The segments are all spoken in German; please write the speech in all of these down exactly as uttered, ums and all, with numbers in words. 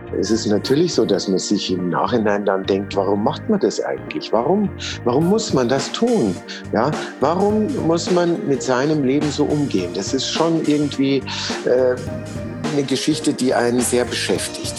Es ist natürlich so, dass man sich im Nachhinein dann denkt, warum macht man das eigentlich? Warum, warum muss man das tun? Ja, warum muss man mit seinem Leben so umgehen? Das ist schon irgendwie äh, eine Geschichte, die einen sehr beschäftigt.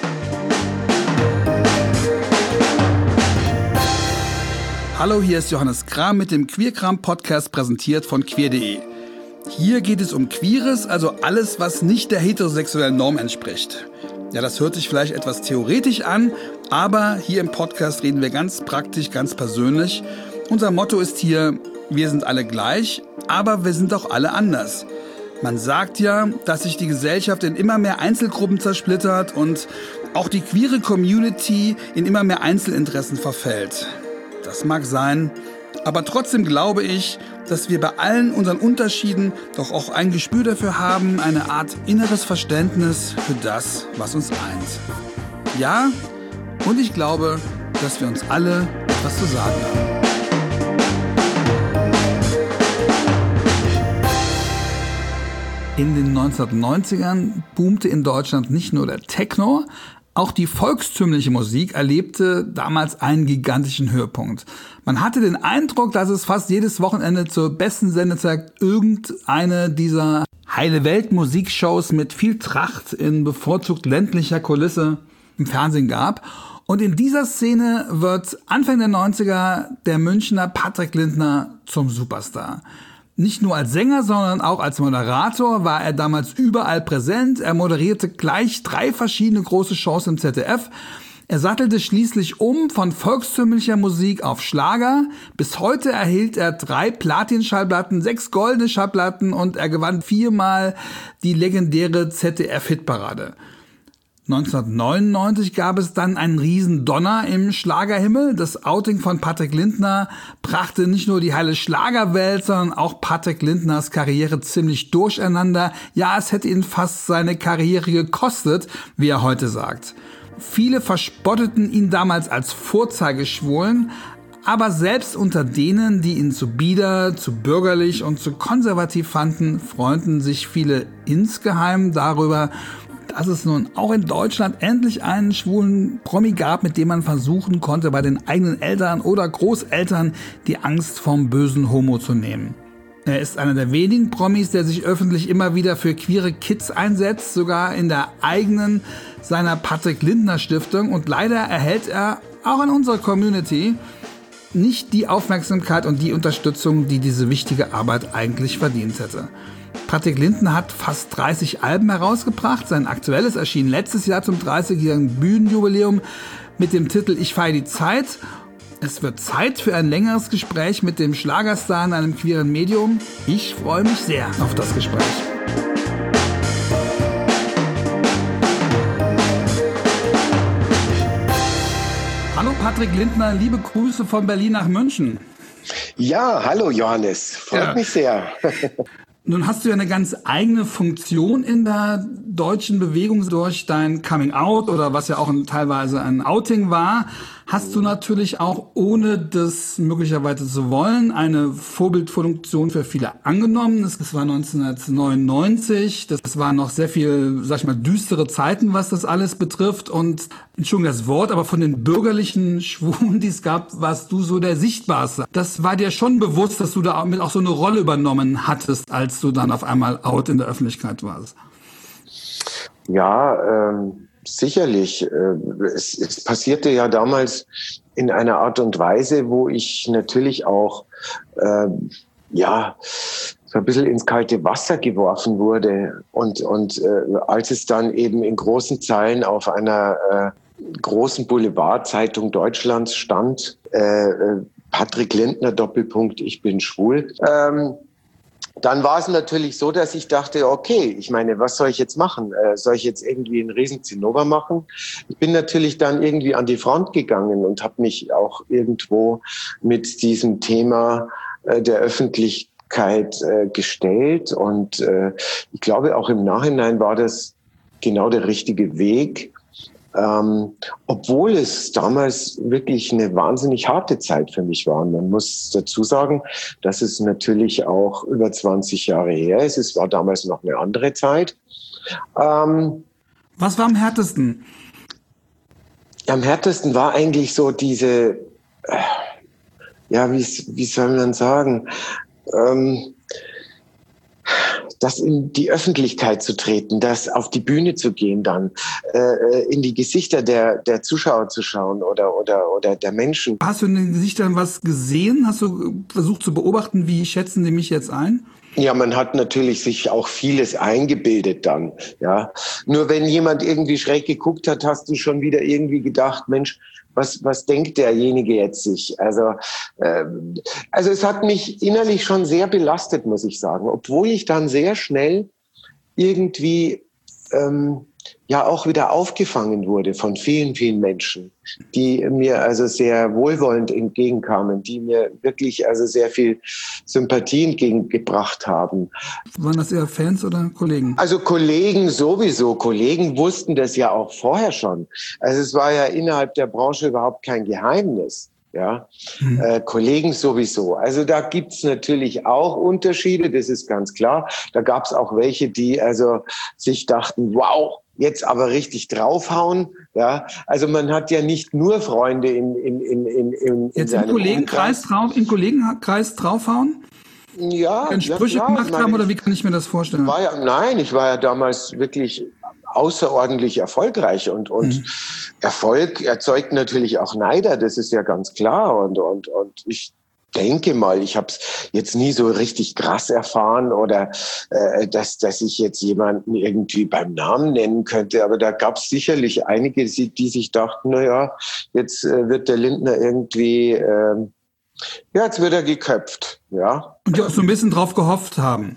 Hallo, hier ist Johannes Kram mit dem Queerkram-Podcast, präsentiert von queer punkt de. Hier geht es um Queeres, also alles, was nicht der heterosexuellen Norm entspricht. Ja, das hört sich vielleicht etwas theoretisch an, aber hier im Podcast reden wir ganz praktisch, ganz persönlich. Unser Motto ist hier, wir sind alle gleich, aber wir sind auch alle anders. Man sagt ja, dass sich die Gesellschaft in immer mehr Einzelgruppen zersplittert und auch die queere Community in immer mehr Einzelinteressen verfällt. Das mag sein, aber trotzdem glaube ich, dass wir bei allen unseren Unterschieden doch auch ein Gespür dafür haben, eine Art inneres Verständnis für das, was uns eint. Ja, und ich glaube, dass wir uns alle etwas zu sagen haben. In den neunzehnhundertneunzigern boomte in Deutschland nicht nur der Techno, auch die volkstümliche Musik erlebte damals einen gigantischen Höhepunkt. Man hatte den Eindruck, dass es fast jedes Wochenende zur besten Sendezeit irgendeine dieser Heile-Welt-Musikshows mit viel Tracht in bevorzugt ländlicher Kulisse im Fernsehen gab. Und in dieser Szene wird Anfang der neunziger der Münchner Patrick Lindner zum Superstar. Nicht nur als Sänger, sondern auch als Moderator war er damals überall präsent. Er moderierte gleich drei verschiedene große Shows im Z D F. Er sattelte schließlich um von volkstümlicher Musik auf Schlager. Bis heute erhielt er drei Platin-Schallplatten, sechs goldene Schallplatten und er gewann viermal die legendäre Z D F-Hitparade. neunzehnhundertneunundneunzig gab es dann einen riesen Donner im Schlagerhimmel. Das Outing von Patrick Lindner brachte nicht nur die heile Schlagerwelt, sondern auch Patrick Lindners Karriere ziemlich durcheinander. Ja, es hätte ihn fast seine Karriere gekostet, wie er heute sagt. Viele verspotteten ihn damals als Vorzeigeschwulen, aber selbst unter denen, die ihn zu bieder, zu bürgerlich und zu konservativ fanden, freuten sich viele insgeheim darüber, dass es nun auch in Deutschland endlich einen schwulen Promi gab, mit dem man versuchen konnte, bei den eigenen Eltern oder Großeltern die Angst vom bösen Homo zu nehmen. Er ist einer der wenigen Promis, der sich öffentlich immer wieder für queere Kids einsetzt, sogar in der eigenen seiner Patrick Lindner Stiftung. Und leider erhält er auch in unserer Community nicht die Aufmerksamkeit und die Unterstützung, die diese wichtige Arbeit eigentlich verdient hätte. Patrick Lindner hat fast dreißig Alben herausgebracht. Sein aktuelles erschien letztes Jahr zum dreißigjährigen Bühnenjubiläum mit dem Titel Ich feiere die Zeit. Es wird Zeit für ein längeres Gespräch mit dem Schlagerstar in einem queeren Medium. Ich freue mich sehr auf das Gespräch. Hallo Patrick Lindner, liebe Grüße von Berlin nach München. Ja, hallo Johannes, freut ja. mich sehr. Nun hast du ja eine ganz eigene Funktion in der deutschen Bewegung durch dein Coming Out oder was ja auch ein, teilweise ein Outing war. Hast du natürlich auch, ohne das möglicherweise zu wollen, eine Vorbildfunktion für viele angenommen. Das war neunzehnhundertneunundneunzig. Das waren noch sehr viel, sag ich mal, düstere Zeiten, was das alles betrifft. Und, Entschuldigung das Wort, aber von den bürgerlichen Schwulen, die es gab, warst du so der Sichtbarste. Das war dir schon bewusst, dass du da mit auch so eine Rolle übernommen hattest, als du dann auf einmal out in der Öffentlichkeit warst. Ja, ähm... Sicherlich. Es, es passierte ja damals in einer Art und Weise, wo ich natürlich auch äh, ja so ein bisschen ins kalte Wasser geworfen wurde. Und, und äh, als es dann eben in großen Zeilen auf einer äh, großen Boulevardzeitung Deutschlands stand, äh, Patrick Lindner, Doppelpunkt, ich bin schwul, ähm, dann war es natürlich so, dass ich dachte, okay, ich meine, was soll ich jetzt machen? Äh, soll ich jetzt irgendwie einen riesen Zinnober machen? Ich bin natürlich dann irgendwie an die Front gegangen und habe mich auch irgendwo mit diesem Thema äh, der Öffentlichkeit äh, gestellt. Und äh, ich glaube, auch im Nachhinein war das genau der richtige Weg. Ähm, obwohl es damals wirklich eine wahnsinnig harte Zeit für mich war. Und man muss dazu sagen, dass es natürlich auch über zwanzig Jahre her ist. Es war damals noch eine andere Zeit. Ähm, Was war am härtesten? Am härtesten war eigentlich so diese, ja, wie, wie soll man sagen, ähm, das in die Öffentlichkeit zu treten, das auf die Bühne zu gehen, dann äh, in die Gesichter der, der Zuschauer zu schauen oder, oder, oder der Menschen. Hast du in den Gesichtern was gesehen? Hast du versucht zu beobachten, wie schätzen die mich jetzt ein? Ja, man hat natürlich sich auch vieles eingebildet dann, ja. Nur wenn jemand irgendwie schräg geguckt hat, hast du schon wieder irgendwie gedacht, Mensch, was, was denkt derjenige jetzt sich? Also, ähm, also es hat mich innerlich schon sehr belastet, muss ich sagen, obwohl ich dann sehr schnell irgendwie ähm, ja auch wieder aufgefangen wurde von vielen, vielen Menschen, die mir also sehr wohlwollend entgegenkamen, die mir wirklich also sehr viel Sympathie entgegengebracht haben. Waren das eher Fans oder Kollegen? Also Kollegen sowieso. Kollegen wussten das ja auch vorher schon. Also es war ja innerhalb der Branche überhaupt kein Geheimnis. Ja, hm. äh, Kollegen sowieso. Also da gibt's natürlich auch Unterschiede, das ist ganz klar. Da gab's auch welche, die also sich dachten, wow, jetzt aber richtig draufhauen. Ja, also man hat ja nicht nur Freunde in in in in in jetzt im Kollegenkreis drauf, im Kollegenkreis draufhauen. Ja, wenn Sprüche ja, gemacht meine, haben oder wie kann ich mir das vorstellen? War ja, nein, ich war ja damals wirklich außerordentlich erfolgreich und und hm. Erfolg erzeugt natürlich auch Neider, das ist ja ganz klar und und und ich denke mal, ich habe es jetzt nie so richtig krass erfahren oder äh, dass dass ich jetzt jemanden irgendwie beim Namen nennen könnte, aber da gab es sicherlich einige, die, die sich dachten, na ja, jetzt äh, wird der Lindner irgendwie äh, ja, jetzt wird er geköpft, ja. Und die auch so ein bisschen drauf gehofft haben.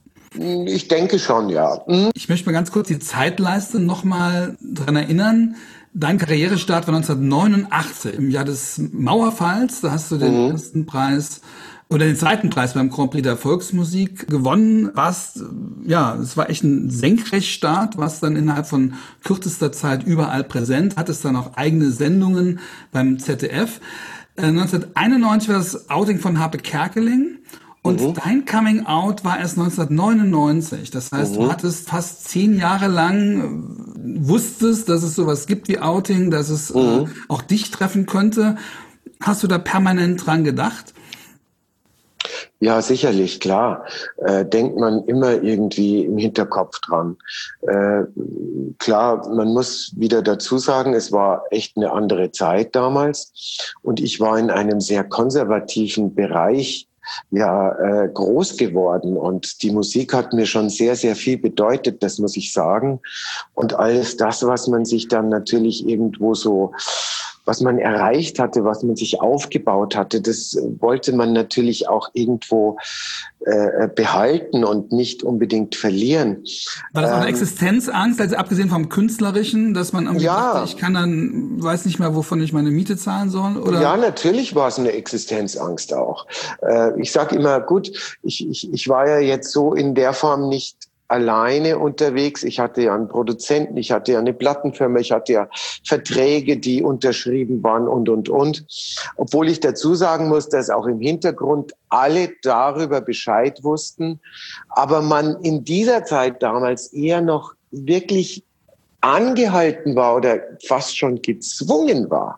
Ich denke schon, ja. Mhm. Ich möchte mal ganz kurz die Zeitleiste nochmal dran erinnern. Dein Karrierestart war neunzehnhundertneunundachtzig, im Jahr des Mauerfalls. Da hast du den mhm. ersten Preis oder den zweiten Preis beim Grand Prix der Volksmusik gewonnen. Warst, ja, es war echt ein Senkrechtstart, warst dann innerhalb von kürzester Zeit überall präsent, hattest dann auch eigene Sendungen beim Z D F. neunzehnhunderteinundneunzig war das Outing von Harpe Kerkeling. Und mhm. dein Coming Out war erst neunzehnhundertneunundneunzig. Das heißt, mhm. du hattest fast zehn Jahre lang, wusstest, dass es sowas gibt wie Outing, dass es mhm. äh, auch dich treffen könnte. Hast du da permanent dran gedacht? Ja, sicherlich, klar. Äh, denkt man immer irgendwie im Hinterkopf dran. Äh, klar, man muss wieder dazu sagen, es war echt eine andere Zeit damals. Und ich war in einem sehr konservativen Bereich ja äh, groß geworden und die Musik hat mir schon sehr, sehr viel bedeutet, das muss ich sagen. Und alles das, was man sich dann natürlich irgendwo so, was man erreicht hatte, was man sich aufgebaut hatte, das wollte man natürlich auch irgendwo äh, behalten und nicht unbedingt verlieren. War das auch eine ähm, Existenzangst, also abgesehen vom Künstlerischen, dass man irgendwie ja, dachte, ich kann dann, weiß nicht mehr, wovon ich meine Miete zahlen soll? Oder? Ja, natürlich war es eine Existenzangst auch. Äh, ich sage immer, gut, ich, ich, ich war ja jetzt so in der Form nicht alleine unterwegs. Ich hatte ja einen Produzenten, ich hatte ja eine Plattenfirma, ich hatte ja Verträge, die unterschrieben waren und, und, und. Obwohl ich dazu sagen muss, dass auch im Hintergrund alle darüber Bescheid wussten, aber man in dieser Zeit damals eher noch wirklich angehalten war oder fast schon gezwungen war,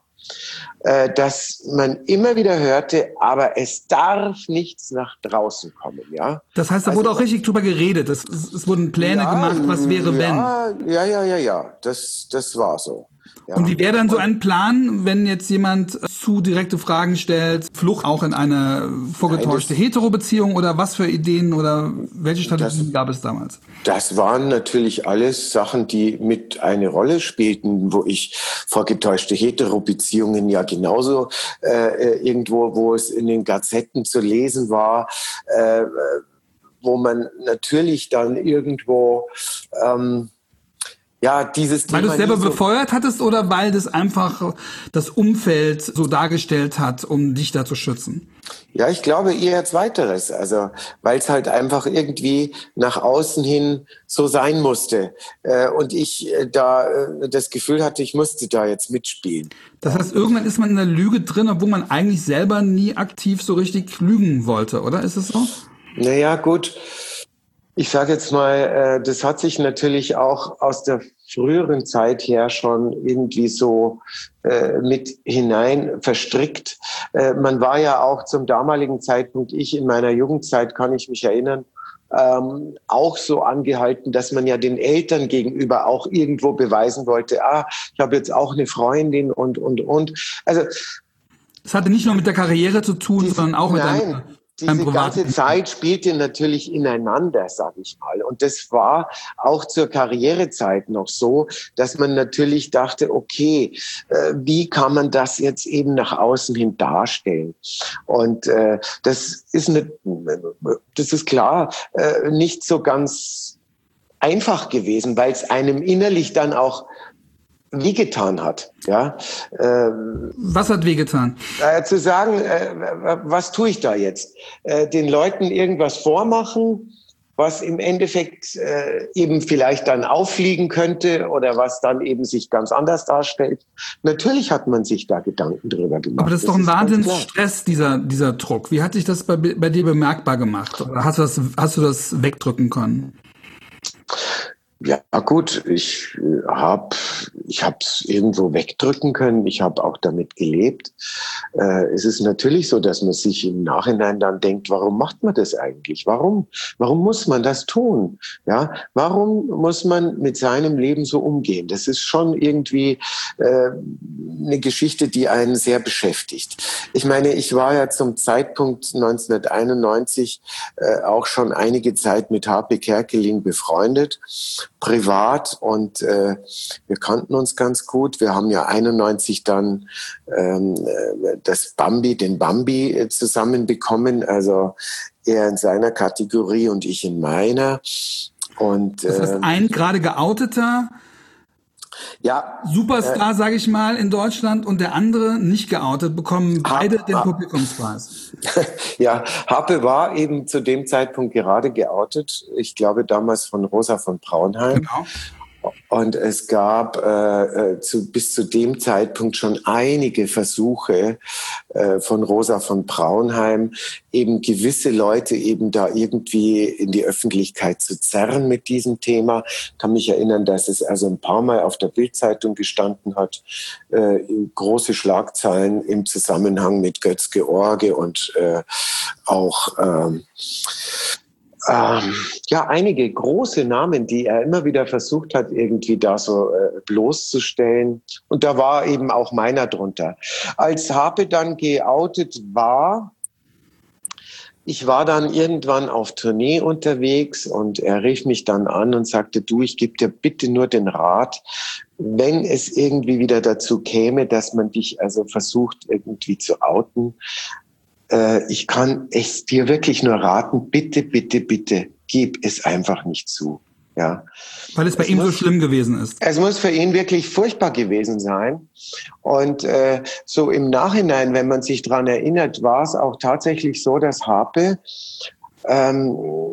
dass man immer wieder hörte, aber es darf nichts nach draußen kommen, ja. Das heißt, da wurde also, auch richtig drüber geredet. Es, es wurden Pläne ja, gemacht, was wäre ja, wenn. Ja, ja, ja, ja. Das, das war so. Ja. Und wie wäre dann so ein Plan, wenn jetzt jemand zu direkte Fragen stellt, Flucht auch in eine vorgetäuschte Nein, Hetero-Beziehung oder was für Ideen oder welche Strategien das, gab es damals? Das waren natürlich alles Sachen, die mit eine Rolle spielten, wo ich vorgetäuschte Hetero-Beziehungen ja genauso äh, irgendwo, wo es in den Gazetten zu lesen war, äh, wo man natürlich dann irgendwo ähm, ja, dieses Thema. Weil du es selber so befeuert hattest oder weil das einfach das Umfeld so dargestellt hat, um dich da zu schützen? Ja, ich glaube eher Zweiteres. Also, weil es halt einfach irgendwie nach außen hin so sein musste. Und ich da das Gefühl hatte, ich musste da jetzt mitspielen. Das heißt, irgendwann ist man in der Lüge drin, obwohl man eigentlich selber nie aktiv so richtig lügen wollte, oder? Ist es so? Naja, gut. Ich sage jetzt mal, das hat sich natürlich auch aus der früheren Zeit her schon irgendwie so äh, mit hinein verstrickt. Äh, man war ja auch zum damaligen Zeitpunkt, ich in meiner Jugendzeit kann ich mich erinnern, ähm, auch so angehalten, dass man ja den Eltern gegenüber auch irgendwo beweisen wollte, ah, ich habe jetzt auch eine Freundin und, und, und. Also es hatte nicht nur mit der Karriere zu tun, diese, sondern auch mit nein, einem, diese einem ganze privaten. Zeit spielte natürlich ineinander, sag ich mal. Und das war auch zur Karrierezeit noch so, dass man natürlich dachte, okay, äh, wie kann man das jetzt eben nach außen hin darstellen? Und äh, das ist eine, das ist klar äh, nicht so ganz einfach gewesen, weil es einem innerlich dann auch wehgetan hat, ja. Ähm, Was hat wehgetan? Äh, zu sagen, äh, was tue ich da jetzt? Äh, den Leuten irgendwas vormachen, was im Endeffekt äh, eben vielleicht dann auffliegen könnte oder was dann eben sich ganz anders darstellt. Natürlich hat man sich da Gedanken drüber gemacht. Aber das ist doch ein Wahnsinnsstress, dieser, dieser Druck. Wie hat sich das bei, bei dir bemerkbar gemacht? Oder hast du das, hast du das wegdrücken können? Ja gut, ich äh, habe ich hab's irgendwo wegdrücken können. Ich habe auch damit gelebt. Äh, es ist natürlich so, dass man sich im Nachhinein dann denkt, warum macht man das eigentlich? Warum? Warum muss man das tun? Ja, warum muss man mit seinem Leben so umgehen? Das ist schon irgendwie äh, eine Geschichte, die einen sehr beschäftigt. Ich meine, ich war ja zum Zeitpunkt neunzehnhunderteinundneunzig äh, auch schon einige Zeit mit H P Kerkeling befreundet, privat, und äh, wir kannten uns ganz gut. Wir haben ja einundneunzig dann ähm, das Bambi, den Bambi zusammen bekommen, also er in seiner Kategorie und ich in meiner. Und das heißt, ein gerade geouteter ja, Superstar, äh, sage ich mal, in Deutschland und der andere nicht geoutet, bekommen beide ha, den ha, Publikumspreis. Ja, Harpe war eben zu dem Zeitpunkt gerade geoutet. Ich glaube damals von Rosa von Braunheim. Genau. Und es gab äh, zu, bis zu dem Zeitpunkt schon einige Versuche äh, von Rosa von Braunheim, eben gewisse Leute eben da irgendwie in die Öffentlichkeit zu zerren mit diesem Thema. Ich kann mich erinnern, dass es also ein paar Mal auf der Bild-Zeitung gestanden hat, äh, große Schlagzeilen im Zusammenhang mit Götz George und äh, auch ähm, Ähm, ja, einige große Namen, die er immer wieder versucht hat, irgendwie da so äh, bloßzustellen. Und da war eben auch meiner drunter. Als Harpe dann geoutet war, ich war dann irgendwann auf Tournee unterwegs und er rief mich dann an und sagte, du, ich gebe dir bitte nur den Rat, wenn es irgendwie wieder dazu käme, dass man dich also versucht, irgendwie zu outen, ich kann es dir wirklich nur raten, bitte, bitte, bitte, gib es einfach nicht zu. Ja. Weil es bei es ihm muss, so schlimm gewesen ist. Es muss für ihn wirklich furchtbar gewesen sein. Und äh, so im Nachhinein, wenn man sich dran erinnert, war es auch tatsächlich so, dass Harpe, ähm,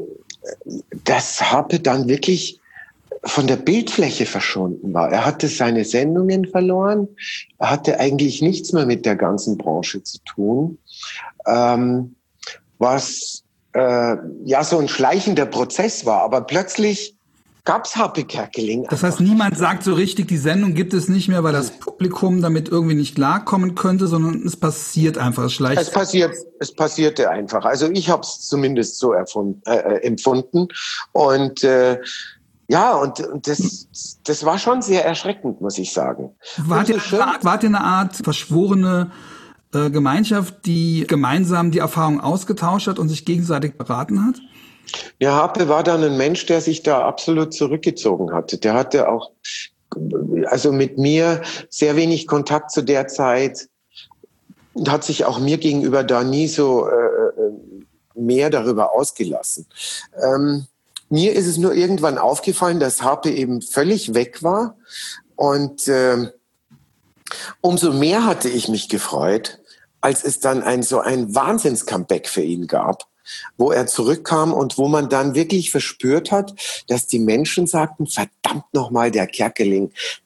dass Harpe dann wirklich von der Bildfläche verschwunden war. Er hatte seine Sendungen verloren. Er hatte eigentlich nichts mehr mit der ganzen Branche zu tun. Ähm, was äh, ja so ein schleichender Prozess war. Aber plötzlich gab's Harpe Kerkeling. Das heißt, niemand sagt so richtig, die Sendung gibt es nicht mehr, weil das Publikum damit irgendwie nicht klarkommen könnte, sondern es passiert einfach, es schleicht. Es passiert, es passierte einfach. Also ich habe es zumindest so erfunden, äh, empfunden. Und äh, ja, und, und das, das war schon sehr erschreckend, muss ich sagen. Wart ihr, so wart ihr eine Art verschworene äh, Gemeinschaft, die gemeinsam die Erfahrung ausgetauscht hat und sich gegenseitig beraten hat? Ja, Harpe war dann ein Mensch, der sich da absolut zurückgezogen hatte. Der hatte auch, also mit mir sehr wenig Kontakt zu der Zeit und hat sich auch mir gegenüber da nie so äh, mehr darüber ausgelassen. Ähm, Mir ist es nur irgendwann aufgefallen, dass Harpe eben völlig weg war. Und äh, umso mehr hatte ich mich gefreut, als es dann ein so ein Wahnsinns-Comeback für ihn gab, wo er zurückkam und wo man dann wirklich verspürt hat, dass die Menschen sagten, verdammt nochmal, der Kerkeling,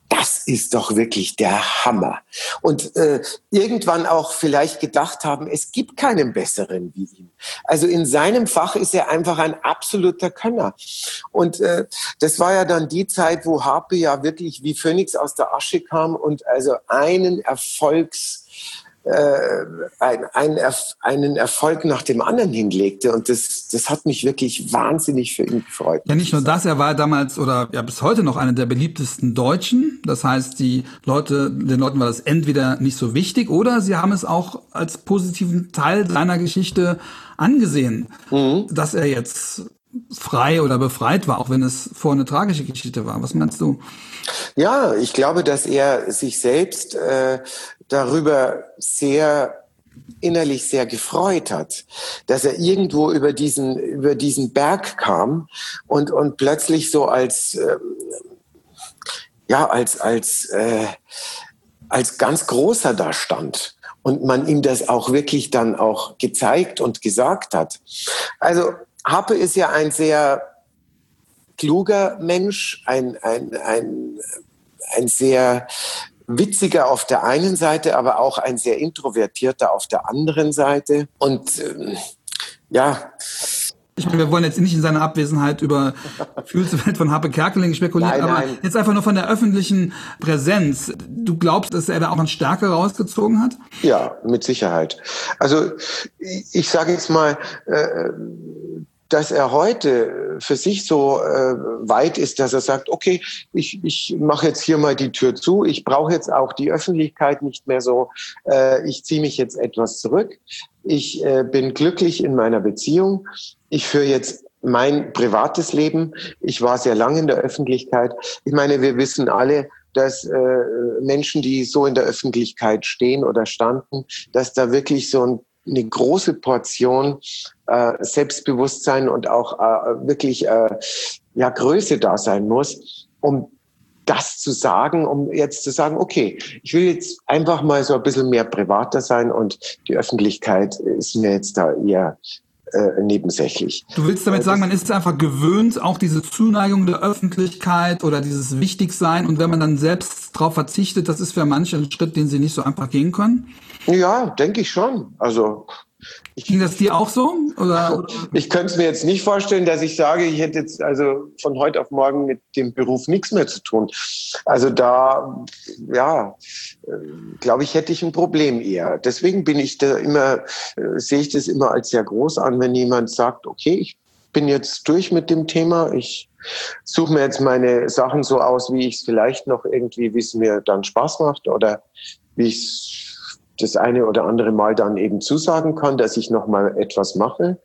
das ist doch wirklich der Hammer. Und äh, irgendwann auch vielleicht gedacht haben, es gibt keinen besseren wie ihn. Also in seinem Fach ist er einfach ein absoluter Könner. Und äh, das war ja dann die Zeit, wo Harpe ja wirklich wie Phönix aus der Asche kam und also einen Erfolgs Äh, ein, ein, einen Erfolg nach dem anderen hinlegte. Und das, das hat mich wirklich wahnsinnig für ihn gefreut. Ja, nicht nur das, er war damals oder ja bis heute noch einer der beliebtesten Deutschen. Das heißt, die Leute, den Leuten war das entweder nicht so wichtig oder sie haben es auch als positiven Teil seiner Geschichte angesehen, mhm. dass er jetzt frei oder befreit war, auch wenn es vorher eine tragische Geschichte war. Was meinst du? Ja, ich glaube, dass er sich selbst äh, darüber sehr innerlich sehr gefreut hat, dass er irgendwo über diesen über diesen Berg kam und und plötzlich so als äh, ja als als äh, als ganz großer da stand und man ihm das auch wirklich dann auch gezeigt und gesagt hat. Also Harpe ist ja ein sehr kluger Mensch, ein, ein, ein, ein sehr witziger auf der einen Seite, aber auch ein sehr introvertierter auf der anderen Seite. Und ähm, ja... Ich meine, wir wollen jetzt nicht in seiner Abwesenheit über Gefühlswelt von Harpe Kerkeling spekulieren, nein, aber nein. Jetzt einfach nur von der öffentlichen Präsenz. Du glaubst, dass er da auch eine Stärke rausgezogen hat? Ja, mit Sicherheit. Also ich, ich sage jetzt mal... Äh, dass er heute für sich so äh, weit ist, dass er sagt, okay, ich, ich mache jetzt hier mal die Tür zu, ich brauche jetzt auch die Öffentlichkeit nicht mehr so, äh, ich ziehe mich jetzt etwas zurück, ich äh, bin glücklich in meiner Beziehung, ich führe jetzt mein privates Leben, ich war sehr lange in der Öffentlichkeit. Ich meine, wir wissen alle, dass äh, Menschen, die so in der Öffentlichkeit stehen oder standen, dass da wirklich so ein eine große Portion äh, Selbstbewusstsein und auch äh, wirklich äh, ja Größe da sein muss, um das zu sagen, um jetzt zu sagen, okay, ich will jetzt einfach mal so ein bisschen mehr privater sein und die Öffentlichkeit ist mir jetzt da eher äh, nebensächlich. Du willst damit sagen, man ist einfach gewöhnt, auch diese Zuneigung der Öffentlichkeit oder dieses Wichtigsein, und wenn man dann selbst drauf verzichtet, das ist für manche ein Schritt, den sie nicht so einfach gehen können? Ja, denke ich schon. Also ich, ging das dir auch so? Oder? Ich könnte es mir jetzt nicht vorstellen, dass ich sage, ich hätte jetzt also von heute auf morgen mit dem Beruf nichts mehr zu tun. Also da, ja, glaube ich, hätte ich ein Problem eher. Deswegen bin ich da immer, sehe ich das immer als sehr groß an, wenn jemand sagt, okay, ich bin jetzt durch mit dem Thema, ich suche mir jetzt meine Sachen so aus, wie ich es vielleicht noch irgendwie, wie es mir dann Spaß macht oder wie ich es das eine oder andere Mal dann eben zusagen kann, dass ich noch mal etwas mache.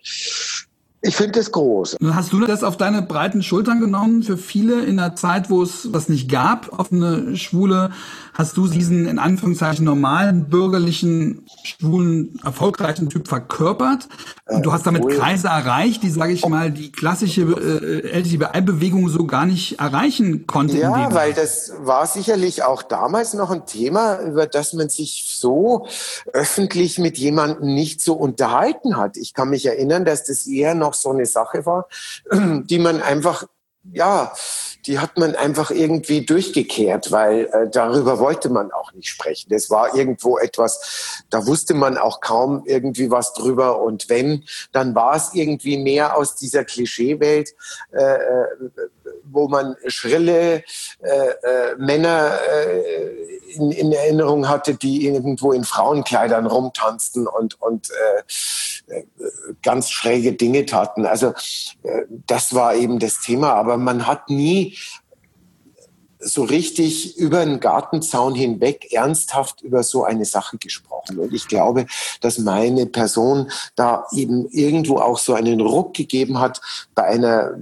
Ich finde das groß. Hast du das auf deine breiten Schultern genommen? Für viele in einer Zeit, wo es was nicht gab, offene Schwule, hast du diesen in Anführungszeichen normalen, bürgerlichen, schwulen, erfolgreichen Typ verkörpert? Und du hast damit Kreise erreicht, die, sage ich mal, die klassische äh, L G B T I-Bewegung so gar nicht erreichen konnte. Ja, weil das war sicherlich auch damals noch ein Thema, über das man sich so öffentlich mit jemandem nicht so unterhalten hat. Ich kann mich erinnern, dass das eher noch so eine Sache war, die man einfach, ja, die hat man einfach irgendwie durchgekehrt, weil äh, darüber wollte man auch nicht sprechen. Das war irgendwo etwas, da wusste man auch kaum irgendwie was drüber. Und wenn, dann war es irgendwie mehr aus dieser Klischeewelt, äh, wo man schrille äh, äh, Männer äh, in, in Erinnerung hatte, die irgendwo in Frauenkleidern rumtanzten und, und äh, ganz schräge Dinge taten. Also äh, das war eben das Thema. Aber man hat nie so richtig über den Gartenzaun hinweg ernsthaft über so eine Sache gesprochen. Und ich glaube, dass meine Person da eben irgendwo auch so einen Ruck gegeben hat bei einer,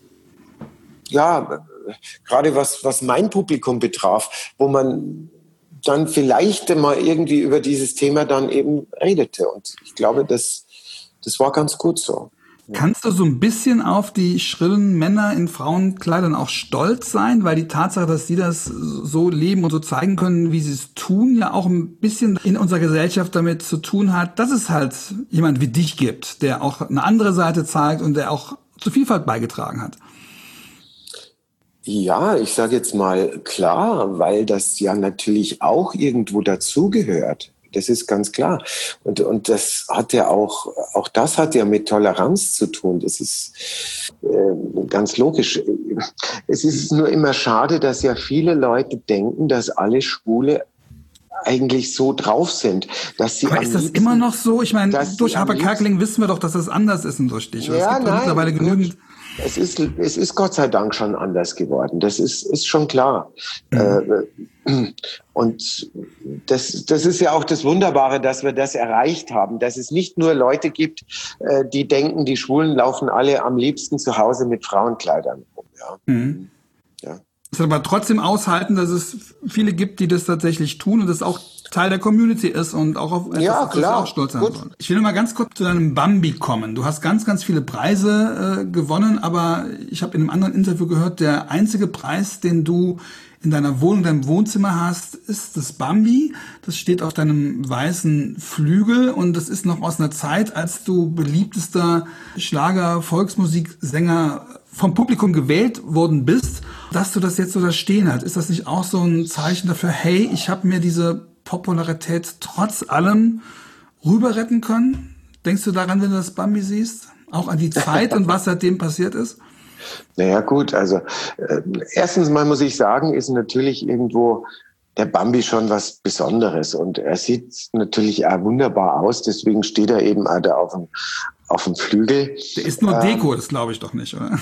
ja, gerade was, was mein Publikum betraf, wo man dann vielleicht mal irgendwie über dieses Thema dann eben redete. Und ich glaube, das, das war ganz gut so. Kannst du so ein bisschen auf die schrillen Männer in Frauenkleidern auch stolz sein? Weil die Tatsache, dass sie das so leben und so zeigen können, wie sie es tun, ja auch ein bisschen in unserer Gesellschaft damit zu tun hat, dass es halt jemand wie dich gibt, der auch eine andere Seite zeigt und der auch zur Vielfalt beigetragen hat. Ja, ich sage jetzt mal klar, weil das ja natürlich auch irgendwo dazugehört. Das ist ganz klar. Und, und das hat ja auch, auch das hat ja mit Toleranz zu tun. Das ist äh, ganz logisch. Es ist nur immer schade, dass ja viele Leute denken, dass alle Schwule eigentlich so drauf sind, dass sie. Aber am ist das liebsten, immer noch so? Ich meine, dass durch sie am Haber-Kerkeling wissen wir doch, dass das anders ist in durch dich. Ja, es gibt doch nein, mittlerweile genügend. gut. Es ist, es ist Gott sei Dank schon anders geworden. Das ist, ist schon klar. Mhm. Äh, und das, das ist ja auch das Wunderbare, dass wir das erreicht haben, dass es nicht nur Leute gibt, äh, die denken, die Schwulen laufen alle am liebsten zu Hause mit Frauenkleidern rum. Ja. Mhm. Ja. Es ist aber trotzdem aushalten, dass es viele gibt, die das tatsächlich tun und das auch Teil der Community ist und auch auf etwas, Ja, klar. auch stolz sein soll. Ich will noch mal ganz kurz zu deinem Bambi kommen. Du hast ganz, ganz viele Preise äh, gewonnen, aber ich habe in einem anderen Interview gehört, der einzige Preis, den du in deiner Wohnung, deinem Wohnzimmer hast, ist das Bambi. Das steht auf deinem weißen Flügel und das ist noch aus einer Zeit, als du beliebtester Schlager-Volksmusiksänger vom Publikum gewählt worden bist. Dass du das jetzt so da stehen hast, ist das nicht auch so ein Zeichen dafür, hey, ich habe mir diese Popularität trotz allem rüber retten können? Denkst du daran, wenn du das Bambi siehst? Auch an die Zeit und was seitdem passiert ist? Naja gut, also äh, erstens mal muss ich sagen, ist natürlich irgendwo der Bambi schon was Besonderes und er sieht natürlich auch wunderbar aus, deswegen steht er eben auch da auf dem, auf dem Flügel. Der ist nur ähm, Deko, das glaube ich doch nicht, oder?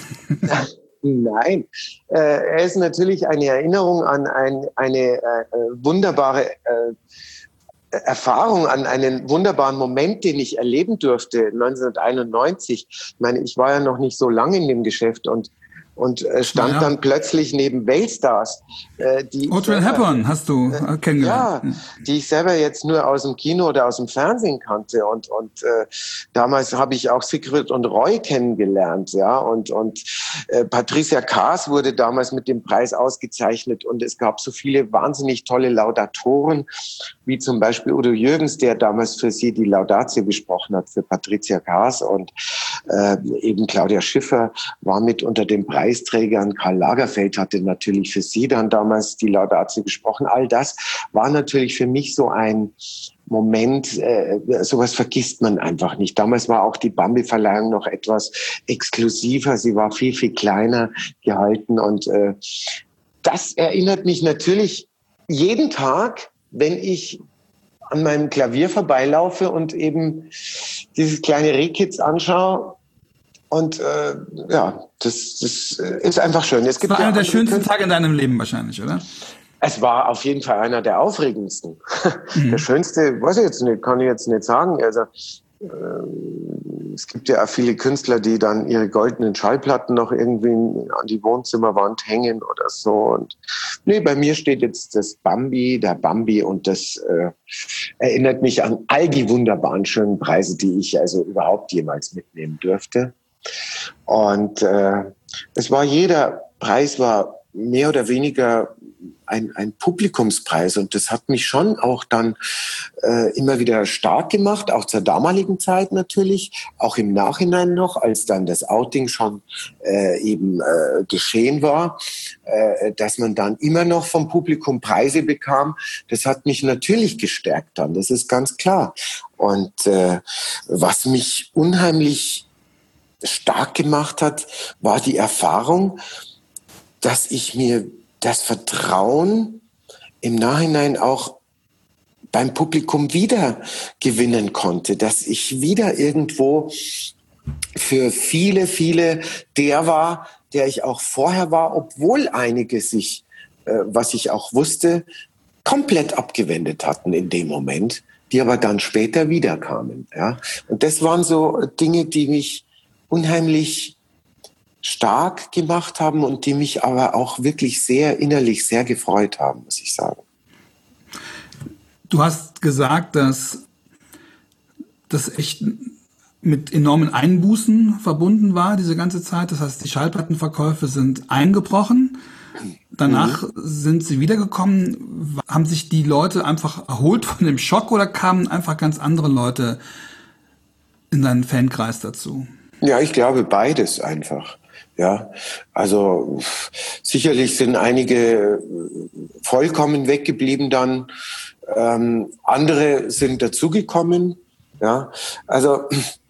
Nein, äh, er ist natürlich eine Erinnerung an ein, eine äh, wunderbare äh, Erfahrung, an einen wunderbaren Moment, den ich erleben durfte neunzehnhunderteinundneunzig. Ich meine, ich war ja noch nicht so lange in dem Geschäft und und äh, stand ja. dann plötzlich neben Weltstars. Äh, die Audrey Hepburn hast du äh, kennengelernt. Ja, die ich selber jetzt nur aus dem Kino oder aus dem Fernsehen kannte. Und, und äh, damals habe ich auch Sigrid und Roy kennengelernt. Ja, und, und äh, Patricia Kaas wurde damals mit dem Preis ausgezeichnet. Und es gab so viele wahnsinnig tolle Laudatoren, wie zum Beispiel Udo Jürgens, der damals für sie die Laudatio gesprochen hat, für Patricia Kaas. Und äh, eben Claudia Schiffer war mit unter den Preisträgern. Karl Lagerfeld hatte natürlich für sie dann damals die Laudatio gesprochen. All das war natürlich für mich so ein Moment, äh, sowas vergisst man einfach nicht. Damals war auch die Bambi-Verleihung noch etwas exklusiver. Sie war viel, viel kleiner gehalten. Und äh, das erinnert mich natürlich jeden Tag, wenn ich an meinem Klavier vorbeilaufe und eben dieses kleine Rehkitz anschaue. Und äh, ja, das, das ist einfach schön. Es gibt das war ja einer der schönsten Künstler. Tage in deinem Leben wahrscheinlich, oder? Es war auf jeden Fall einer der aufregendsten. Mhm. Der schönste, weiß ich jetzt nicht, kann ich jetzt nicht sagen. Also äh, es gibt ja auch viele Künstler, die dann ihre goldenen Schallplatten noch irgendwie an die Wohnzimmerwand hängen oder so. Und nee, bei mir steht jetzt das Bambi, der Bambi, und das äh, erinnert mich an all die wunderbaren schönen Preise, die ich also überhaupt jemals mitnehmen dürfte. Und äh, es war jeder Preis war mehr oder weniger ein, ein Publikumspreis, und das hat mich schon auch dann äh, immer wieder stark gemacht, auch zur damaligen Zeit natürlich, auch im Nachhinein noch, als dann das Outing schon äh, eben äh, geschehen war, äh, dass man dann immer noch vom Publikum Preise bekam. Das hat mich natürlich gestärkt dann, das ist ganz klar. Und äh, was mich unheimlich stark gemacht hat, war die Erfahrung, dass ich mir das Vertrauen im Nachhinein auch beim Publikum wieder gewinnen konnte, dass ich wieder irgendwo für viele, viele der war, der ich auch vorher war, obwohl einige sich, äh, was ich auch wusste, komplett abgewendet hatten in dem Moment, die aber dann später wiederkamen. Ja? Und das waren so Dinge, die mich unheimlich stark gemacht haben und die mich aber auch wirklich sehr innerlich sehr gefreut haben, muss ich sagen. Du hast gesagt, dass das echt mit enormen Einbußen verbunden war, diese ganze Zeit. Das heißt, die Schallplattenverkäufe sind eingebrochen. Danach mhm. sind sie wiedergekommen. Haben sich die Leute einfach erholt von dem Schock oder kamen einfach ganz andere Leute in deinen Fankreis dazu? Ja, ich glaube beides einfach. Ja, also sicherlich sind einige vollkommen weggeblieben dann. Ähm, andere sind dazugekommen. Ja, also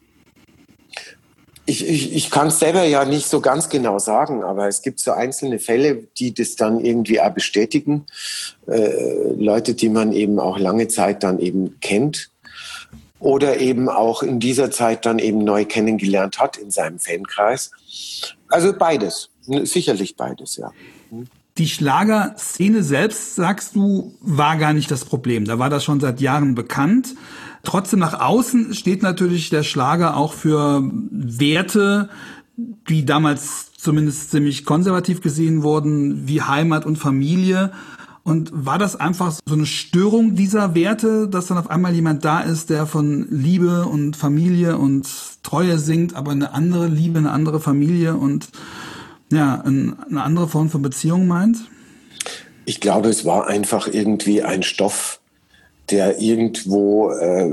ich, ich, ich kann es selber ja nicht so ganz genau sagen, aber es gibt so einzelne Fälle, die das dann irgendwie auch bestätigen. Äh, Leute, die man eben auch lange Zeit dann eben kennt. Oder eben auch in dieser Zeit dann eben neu kennengelernt hat in seinem Fankreis. Also beides, sicherlich beides, ja. Die Schlagerszene selbst, sagst du, war gar nicht das Problem. Da war das schon seit Jahren bekannt. Trotzdem nach außen steht natürlich der Schlager auch für Werte, die damals zumindest ziemlich konservativ gesehen wurden, wie Heimat und Familie. Und war das einfach so eine Störung dieser Werte, dass dann auf einmal jemand da ist, der von Liebe und Familie und Treue singt, aber eine andere Liebe, eine andere Familie und ja, eine andere Form von Beziehung meint? Ich glaube, es war einfach irgendwie ein Stoff, der irgendwo äh,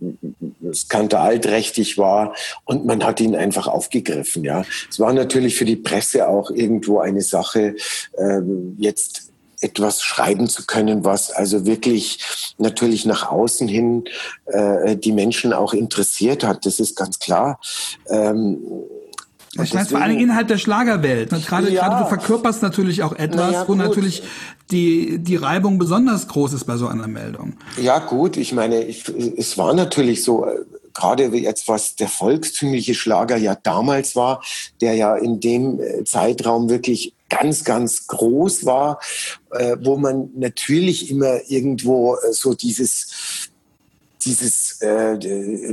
skandalträchtig war und man hat ihn einfach aufgegriffen. Ja, es war natürlich für die Presse auch irgendwo eine Sache, äh, jetzt etwas schreiben zu können, was also wirklich natürlich nach außen hin äh, die Menschen auch interessiert hat. Das ist ganz klar. Ähm, Ich meine, vor allem innerhalb der Schlagerwelt. Gerade, ja. gerade du verkörperst natürlich auch etwas, Ja, wo gut. natürlich die, die Reibung besonders groß ist bei so einer Meldung. Ja, gut. Ich meine, ich, es war natürlich so, gerade jetzt was der volkstümliche Schlager ja damals war, der ja in dem Zeitraum wirklich ganz, ganz groß war, äh, wo man natürlich immer irgendwo so dieses dieses äh,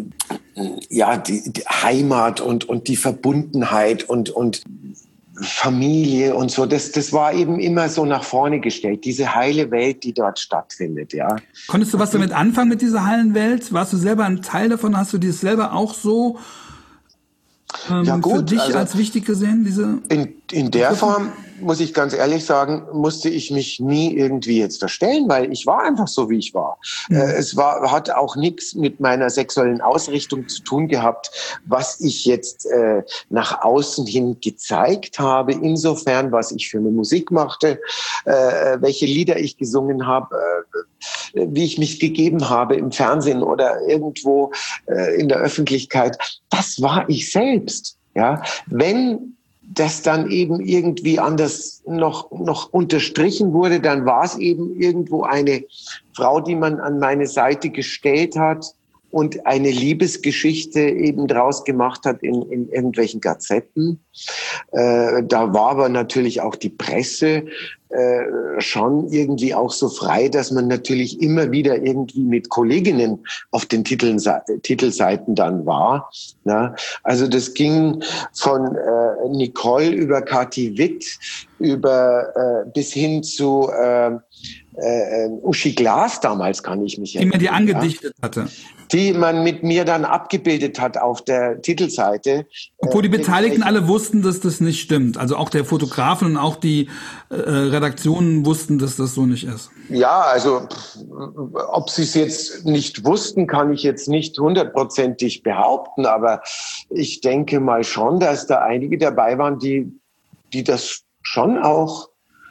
ja die, die Heimat und und die Verbundenheit und und Familie und so, das das war eben immer so nach vorne gestellt, diese heile Welt, die dort stattfindet, ja. Konntest du was damit anfangen mit dieser heilen Welt? Warst du selber ein Teil davon? Hast du dir selber auch so ähm, ja, gut, für dich also als wichtig gesehen, diese in in der Form, muss ich ganz ehrlich sagen, musste ich mich nie irgendwie jetzt verstellen, weil ich war einfach so, wie ich war. Mhm. Äh, es war, hat auch nichts mit meiner sexuellen Ausrichtung zu tun gehabt, was ich jetzt äh, nach außen hin gezeigt habe. Insofern, was ich für eine Musik machte, äh, welche Lieder ich gesungen habe, äh, wie ich mich gegeben habe im Fernsehen oder irgendwo äh, in der Öffentlichkeit. Das war ich selbst. Ja, wenn das dann eben irgendwie anders noch, noch unterstrichen wurde, dann war es eben irgendwo eine Frau, die man an meine Seite gestellt hat und eine Liebesgeschichte eben draus gemacht hat in, in irgendwelchen Gazetten. Äh, da war aber natürlich auch die Presse äh, schon irgendwie auch so frei, dass man natürlich immer wieder irgendwie mit Kolleginnen auf den Titeln, Titelseiten dann war. Na? Also das ging von äh, Nicole über Kathi Witt über äh, bis hin zu äh, äh, Uschi Glas damals, kann ich mich erinnern. Die man dir angedichtet ja. hatte. Die man mit mir dann abgebildet hat auf der Titelseite. Obwohl die Beteiligten äh, alle wussten, dass das nicht stimmt. Also auch der Fotografen und auch die äh, Redaktionen wussten, dass das so nicht ist. Ja, also ob sie es jetzt nicht wussten, kann ich jetzt nicht hundertprozentig behaupten. Aber ich denke mal schon, dass da einige dabei waren, die, die das schon auch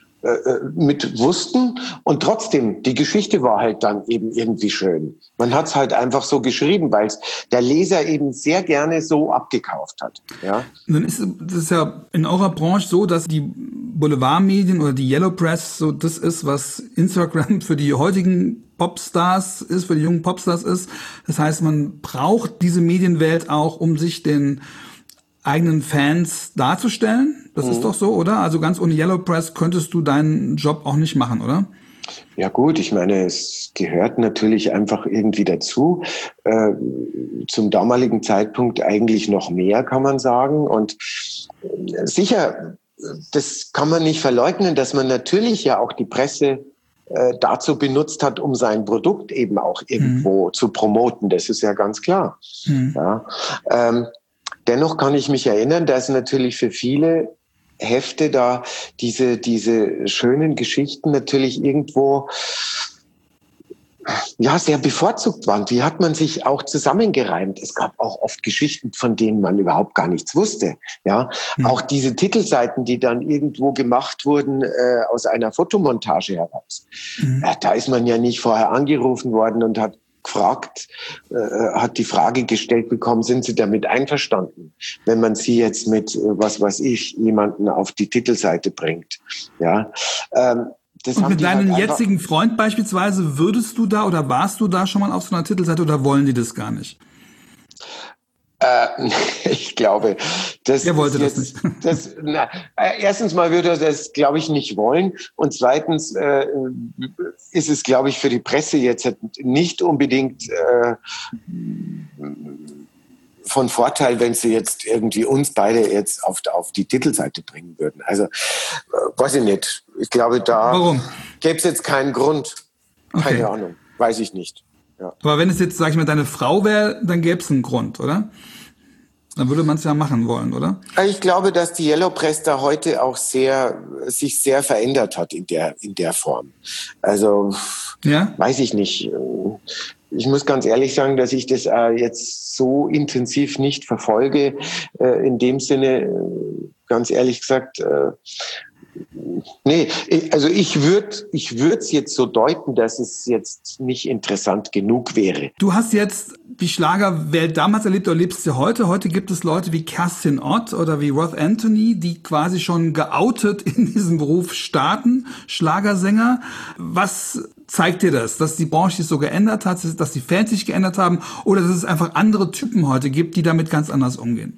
mit wussten und trotzdem, die Geschichte war halt dann eben irgendwie schön. Man hat es halt einfach so geschrieben, weil es der Leser eben sehr gerne so abgekauft hat. Ja. Dann ist es ja in eurer Branche so, dass die Boulevardmedien oder die Yellow Press so das ist, was Instagram für die heutigen Popstars ist, für die jungen Popstars ist. Das heißt, man braucht diese Medienwelt auch, um sich den eigenen Fans darzustellen. Das mhm. ist doch so, oder? Also ganz ohne Yellow Press könntest du deinen Job auch nicht machen, oder? Ja gut, ich meine, es gehört natürlich einfach irgendwie dazu. Äh, zum damaligen Zeitpunkt eigentlich noch mehr, kann man sagen. Und sicher, das kann man nicht verleugnen, dass man natürlich ja auch die Presse äh, dazu benutzt hat, um sein Produkt eben auch irgendwo mhm. zu promoten. Das ist ja ganz klar. Mhm. Ja. Ähm, Dennoch kann ich mich erinnern, dass natürlich für viele Hefte da diese, diese schönen Geschichten natürlich irgendwo ja, sehr bevorzugt waren. Die hat man sich auch zusammengereimt. Es gab auch oft Geschichten, von denen man überhaupt gar nichts wusste. Ja, mhm. Auch diese Titelseiten, die dann irgendwo gemacht wurden äh, aus einer Fotomontage heraus. Mhm. Ja, da ist man ja nicht vorher angerufen worden und hat gefragt, äh, hat die Frage gestellt bekommen, sind Sie damit einverstanden, wenn man Sie jetzt mit, was weiß ich, jemanden auf die Titelseite bringt. Ja, ähm, Das und mit deinem halt jetzigen Freund beispielsweise, würdest du da oder warst du da schon mal auf so einer Titelseite oder wollen die das gar nicht? Äh, ich glaube, das er wollte jetzt, das nicht. Das, na, erstens mal würde er das, glaube ich, nicht wollen. Und zweitens äh, ist es, glaube ich, für die Presse jetzt nicht unbedingt äh, von Vorteil, wenn sie jetzt irgendwie uns beide jetzt auf, auf die Titelseite bringen würden. Also, äh, weiß ich nicht. Ich glaube, da gäbe es jetzt keinen Grund. Keine okay. Ahnung. Weiß ich nicht. Ja. Aber wenn es jetzt, sag ich mal, deine Frau wäre, dann gäbe es einen Grund, oder? Dann würde man es ja machen wollen, oder? Ich glaube, dass die Yellow Press da heute auch sehr, sich sehr verändert hat in der, in der Form. Also, ja? Weiß ich nicht. Ich muss ganz ehrlich sagen, dass ich das äh, jetzt so intensiv nicht verfolge. Äh, in dem Sinne, äh, ganz ehrlich gesagt, äh, nee, also ich würde ich würde es jetzt so deuten, dass es jetzt nicht interessant genug wäre. Du hast jetzt die Schlagerwelt damals erlebt, du erlebst sie heute. Heute gibt es Leute wie Kerstin Ott oder wie Ross Anthony, die quasi schon geoutet in diesem Beruf starten, Schlagersänger. Was zeigt dir das? Dass die Branche sich so geändert hat, dass die Fans sich geändert haben oder dass es einfach andere Typen heute gibt, die damit ganz anders umgehen?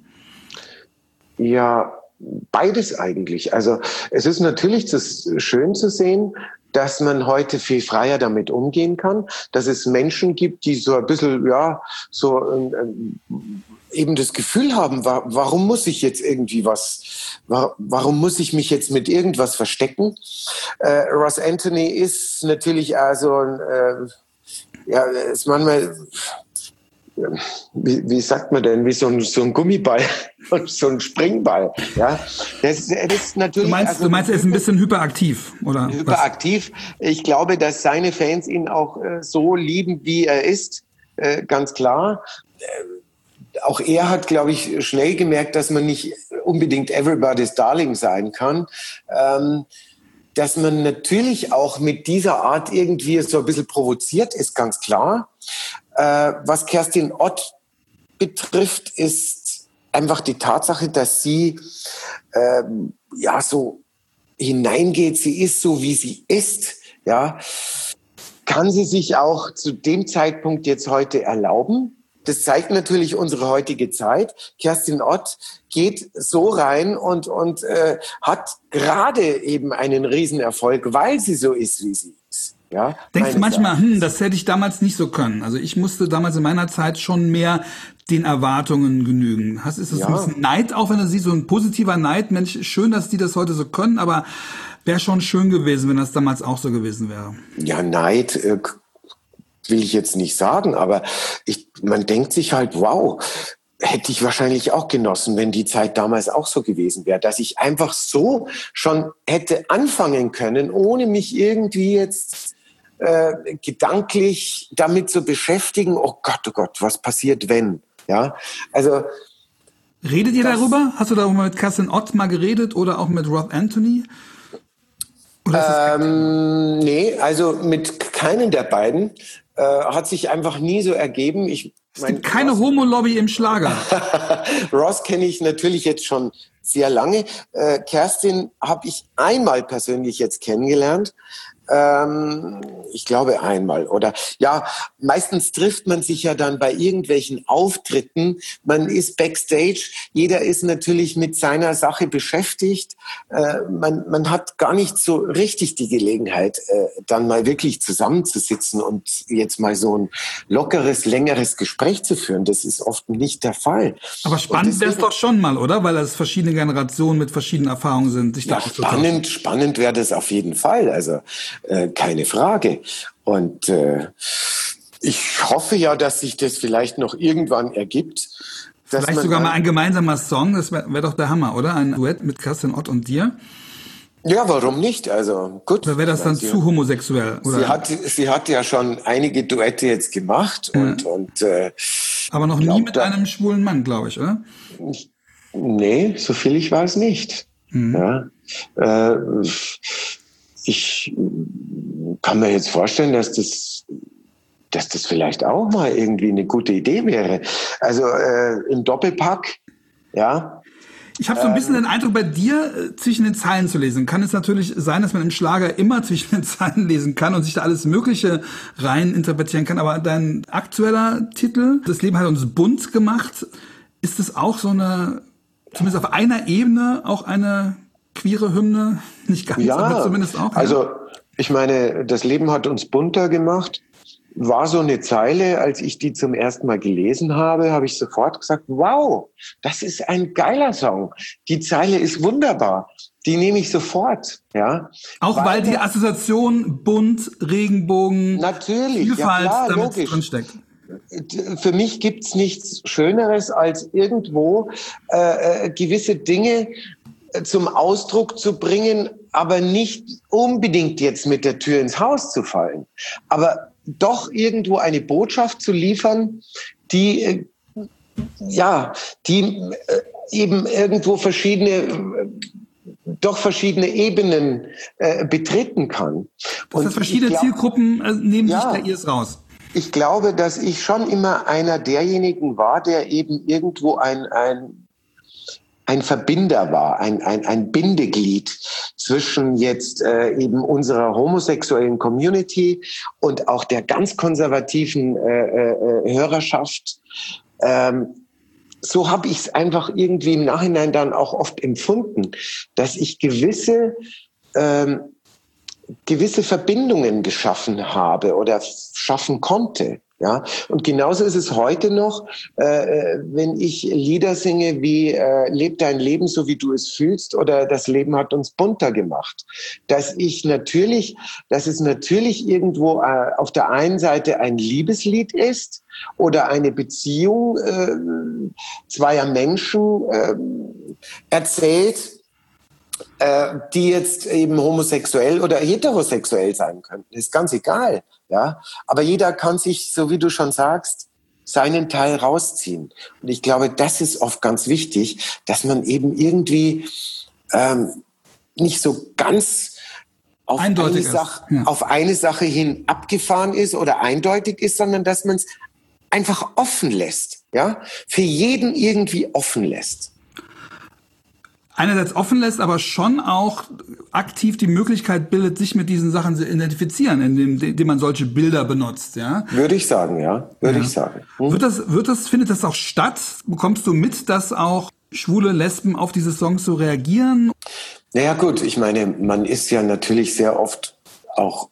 Ja, beides eigentlich. Also es ist natürlich schön zu sehen, dass man heute viel freier damit umgehen kann, dass es Menschen gibt, die so ein bisschen, ja, so ähm, eben das Gefühl haben, wa- warum muss ich jetzt irgendwie was, wa- warum muss ich mich jetzt mit irgendwas verstecken? Äh, Ross Anthony ist natürlich also ein, äh, ja, ist manchmal, wie, wie sagt man denn, wie so ein, so ein Gummiball und so ein Springball. Ja, das, das ist natürlich. Du meinst, also, du meinst, er ist ein bisschen hyperaktiv, oder? Hyperaktiv. Was? Ich glaube, dass seine Fans ihn auch äh, so lieben, wie er ist, äh, ganz klar. Äh, auch er hat, glaube ich, schnell gemerkt, dass man nicht unbedingt everybody's darling sein kann. Ähm, dass man natürlich auch mit dieser Art irgendwie so ein bisschen provoziert, ist ganz klar. Äh, was Kerstin Ott betrifft, ist einfach die Tatsache, dass sie äh, ja so hineingeht. Sie ist so, wie sie ist. Ja, kann sie sich auch zu dem Zeitpunkt jetzt heute erlauben? Das zeigt natürlich unsere heutige Zeit. Kerstin Ott geht so rein und, und äh, hat gerade eben einen Riesenerfolg, weil sie so ist, wie sie ist. Ja, denkst du manchmal, hm, das hätte ich damals nicht so können. Also ich musste damals in meiner Zeit schon mehr den Erwartungen genügen. Hast, ist das ja. ein bisschen Neid, auch wenn du siehst, so ein positiver Neid? Mensch, schön, dass die das heute so können, aber wäre schon schön gewesen, wenn das damals auch so gewesen wäre. Ja, Neid äh, will ich jetzt nicht sagen, aber ich, man denkt sich halt, wow, hätte ich wahrscheinlich auch genossen, wenn die Zeit damals auch so gewesen wäre, dass ich einfach so schon hätte anfangen können, ohne mich irgendwie jetzt äh, gedanklich damit zu beschäftigen, oh Gott, oh Gott, was passiert, wenn? Ja, also redet ihr darüber? Hast du darüber mit Kerstin Ott mal geredet oder auch mit Ross Anthony? Ähm, nee, also mit keinen der beiden. Äh, hat sich einfach nie so ergeben. Ich, es gibt keine Ross, Homo-Lobby im Schlager. Ross kenne ich natürlich jetzt schon sehr lange. Äh, Kerstin habe ich einmal persönlich jetzt kennengelernt. Ähm, ich glaube einmal, oder? Ja, meistens trifft man sich ja dann bei irgendwelchen Auftritten. Man ist backstage. Jeder ist natürlich mit seiner Sache beschäftigt. Äh, man, man hat gar nicht so richtig die Gelegenheit, äh, dann mal wirklich zusammenzusitzen und jetzt mal so ein lockeres, längeres Gespräch zu führen. Das ist oft nicht der Fall. Aber spannend wäre es doch schon mal, oder? Weil das verschiedene Generationen mit verschiedenen Erfahrungen sind. Sich ja, da spannend, spannend wäre das auf jeden Fall. Also Äh, keine Frage. Und äh, ich hoffe ja, dass sich das vielleicht noch irgendwann ergibt. Dass vielleicht man sogar mal ein gemeinsamer Song, das wäre wär doch der Hammer, oder? Ein Duett mit Kerstin Ott und dir. Ja, warum nicht? Also gut. Oder wäre das dann sie, zu homosexuell? Oder? Sie hat, sie hat ja schon einige Duette jetzt gemacht ja. und und. Äh, Aber noch nie mit da, einem schwulen Mann, glaube ich, oder? Nee, so viel ich weiß nicht. Mhm. Ja, äh, ich kann mir jetzt vorstellen, dass das, dass das vielleicht auch mal irgendwie eine gute Idee wäre. Also äh, im Doppelpack, ja. Ich habe so ein bisschen ähm, den Eindruck, bei dir äh, zwischen den Zeilen zu lesen. Kann es natürlich sein, dass man im Schlager immer zwischen den Zeilen lesen kann und sich da alles Mögliche rein interpretieren kann. Aber dein aktueller Titel, Das Leben hat uns bunt gemacht, ist es auch so eine, zumindest auf einer Ebene, auch eine queere Hymne? Nicht ganz, ja, aber zumindest auch. Ja. Also ich meine, das Leben hat uns bunter gemacht. War so eine Zeile, als ich die zum ersten Mal gelesen habe, habe ich sofort gesagt, wow, das ist ein geiler Song. Die Zeile ist wunderbar. Die nehme ich sofort, ja. Auch weil, weil die Assoziation bunt, Regenbogen, natürlich, Vielfalt ja klar, damit logisch. drinsteckt. Für mich gibt's nichts Schöneres, als irgendwo äh, gewisse Dinge zum Ausdruck zu bringen, aber nicht unbedingt jetzt mit der Tür ins Haus zu fallen. Aber doch irgendwo eine Botschaft zu liefern, die äh, ja, die äh, eben irgendwo verschiedene, äh, doch verschiedene Ebenen äh, betreten kann. Das heißt, verschiedene glaub, Zielgruppen äh, nehmen ja, sich da ihrs raus. Ich glaube, dass ich schon immer einer derjenigen war, der eben irgendwo ein ein ein Verbinder war, ein, ein, ein Bindeglied zwischen jetzt äh, eben unserer homosexuellen Community und auch der ganz konservativen äh, äh, Hörerschaft. Ähm, so habe ich es einfach irgendwie im Nachhinein dann auch oft empfunden, dass ich gewisse ähm, gewisse Verbindungen geschaffen habe oder schaffen konnte. Ja, und genauso ist es heute noch, äh, wenn ich Lieder singe wie äh, Leb dein Leben so wie du es fühlst oder Das Leben hat uns bunter gemacht, dass ich natürlich, dass es natürlich irgendwo äh, auf der einen Seite ein Liebeslied ist oder eine Beziehung äh, zweier Menschen äh, erzählt, äh, die jetzt eben homosexuell oder heterosexuell sein könnten, ist ganz egal. Ja, aber jeder kann sich, so wie du schon sagst, seinen Teil rausziehen. Und ich glaube, das ist oft ganz wichtig, dass man eben irgendwie ähm, nicht so ganz auf eine, Sache, ja. auf eine Sache hin abgefahren ist oder eindeutig ist, sondern dass man es einfach offen lässt, ja, für jeden irgendwie offen lässt. Einerseits offen lässt, aber schon auch aktiv die Möglichkeit bildet, sich mit diesen Sachen zu identifizieren, indem, indem man solche Bilder benutzt, ja? Würde ich sagen, ja. Würde ja. ich sagen. Hm. Wird das, wird das, findet das auch statt? Bekommst du mit, dass auch schwule Lesben auf diese Songs so reagieren? Naja, gut. Ich meine, man ist ja natürlich sehr oft auch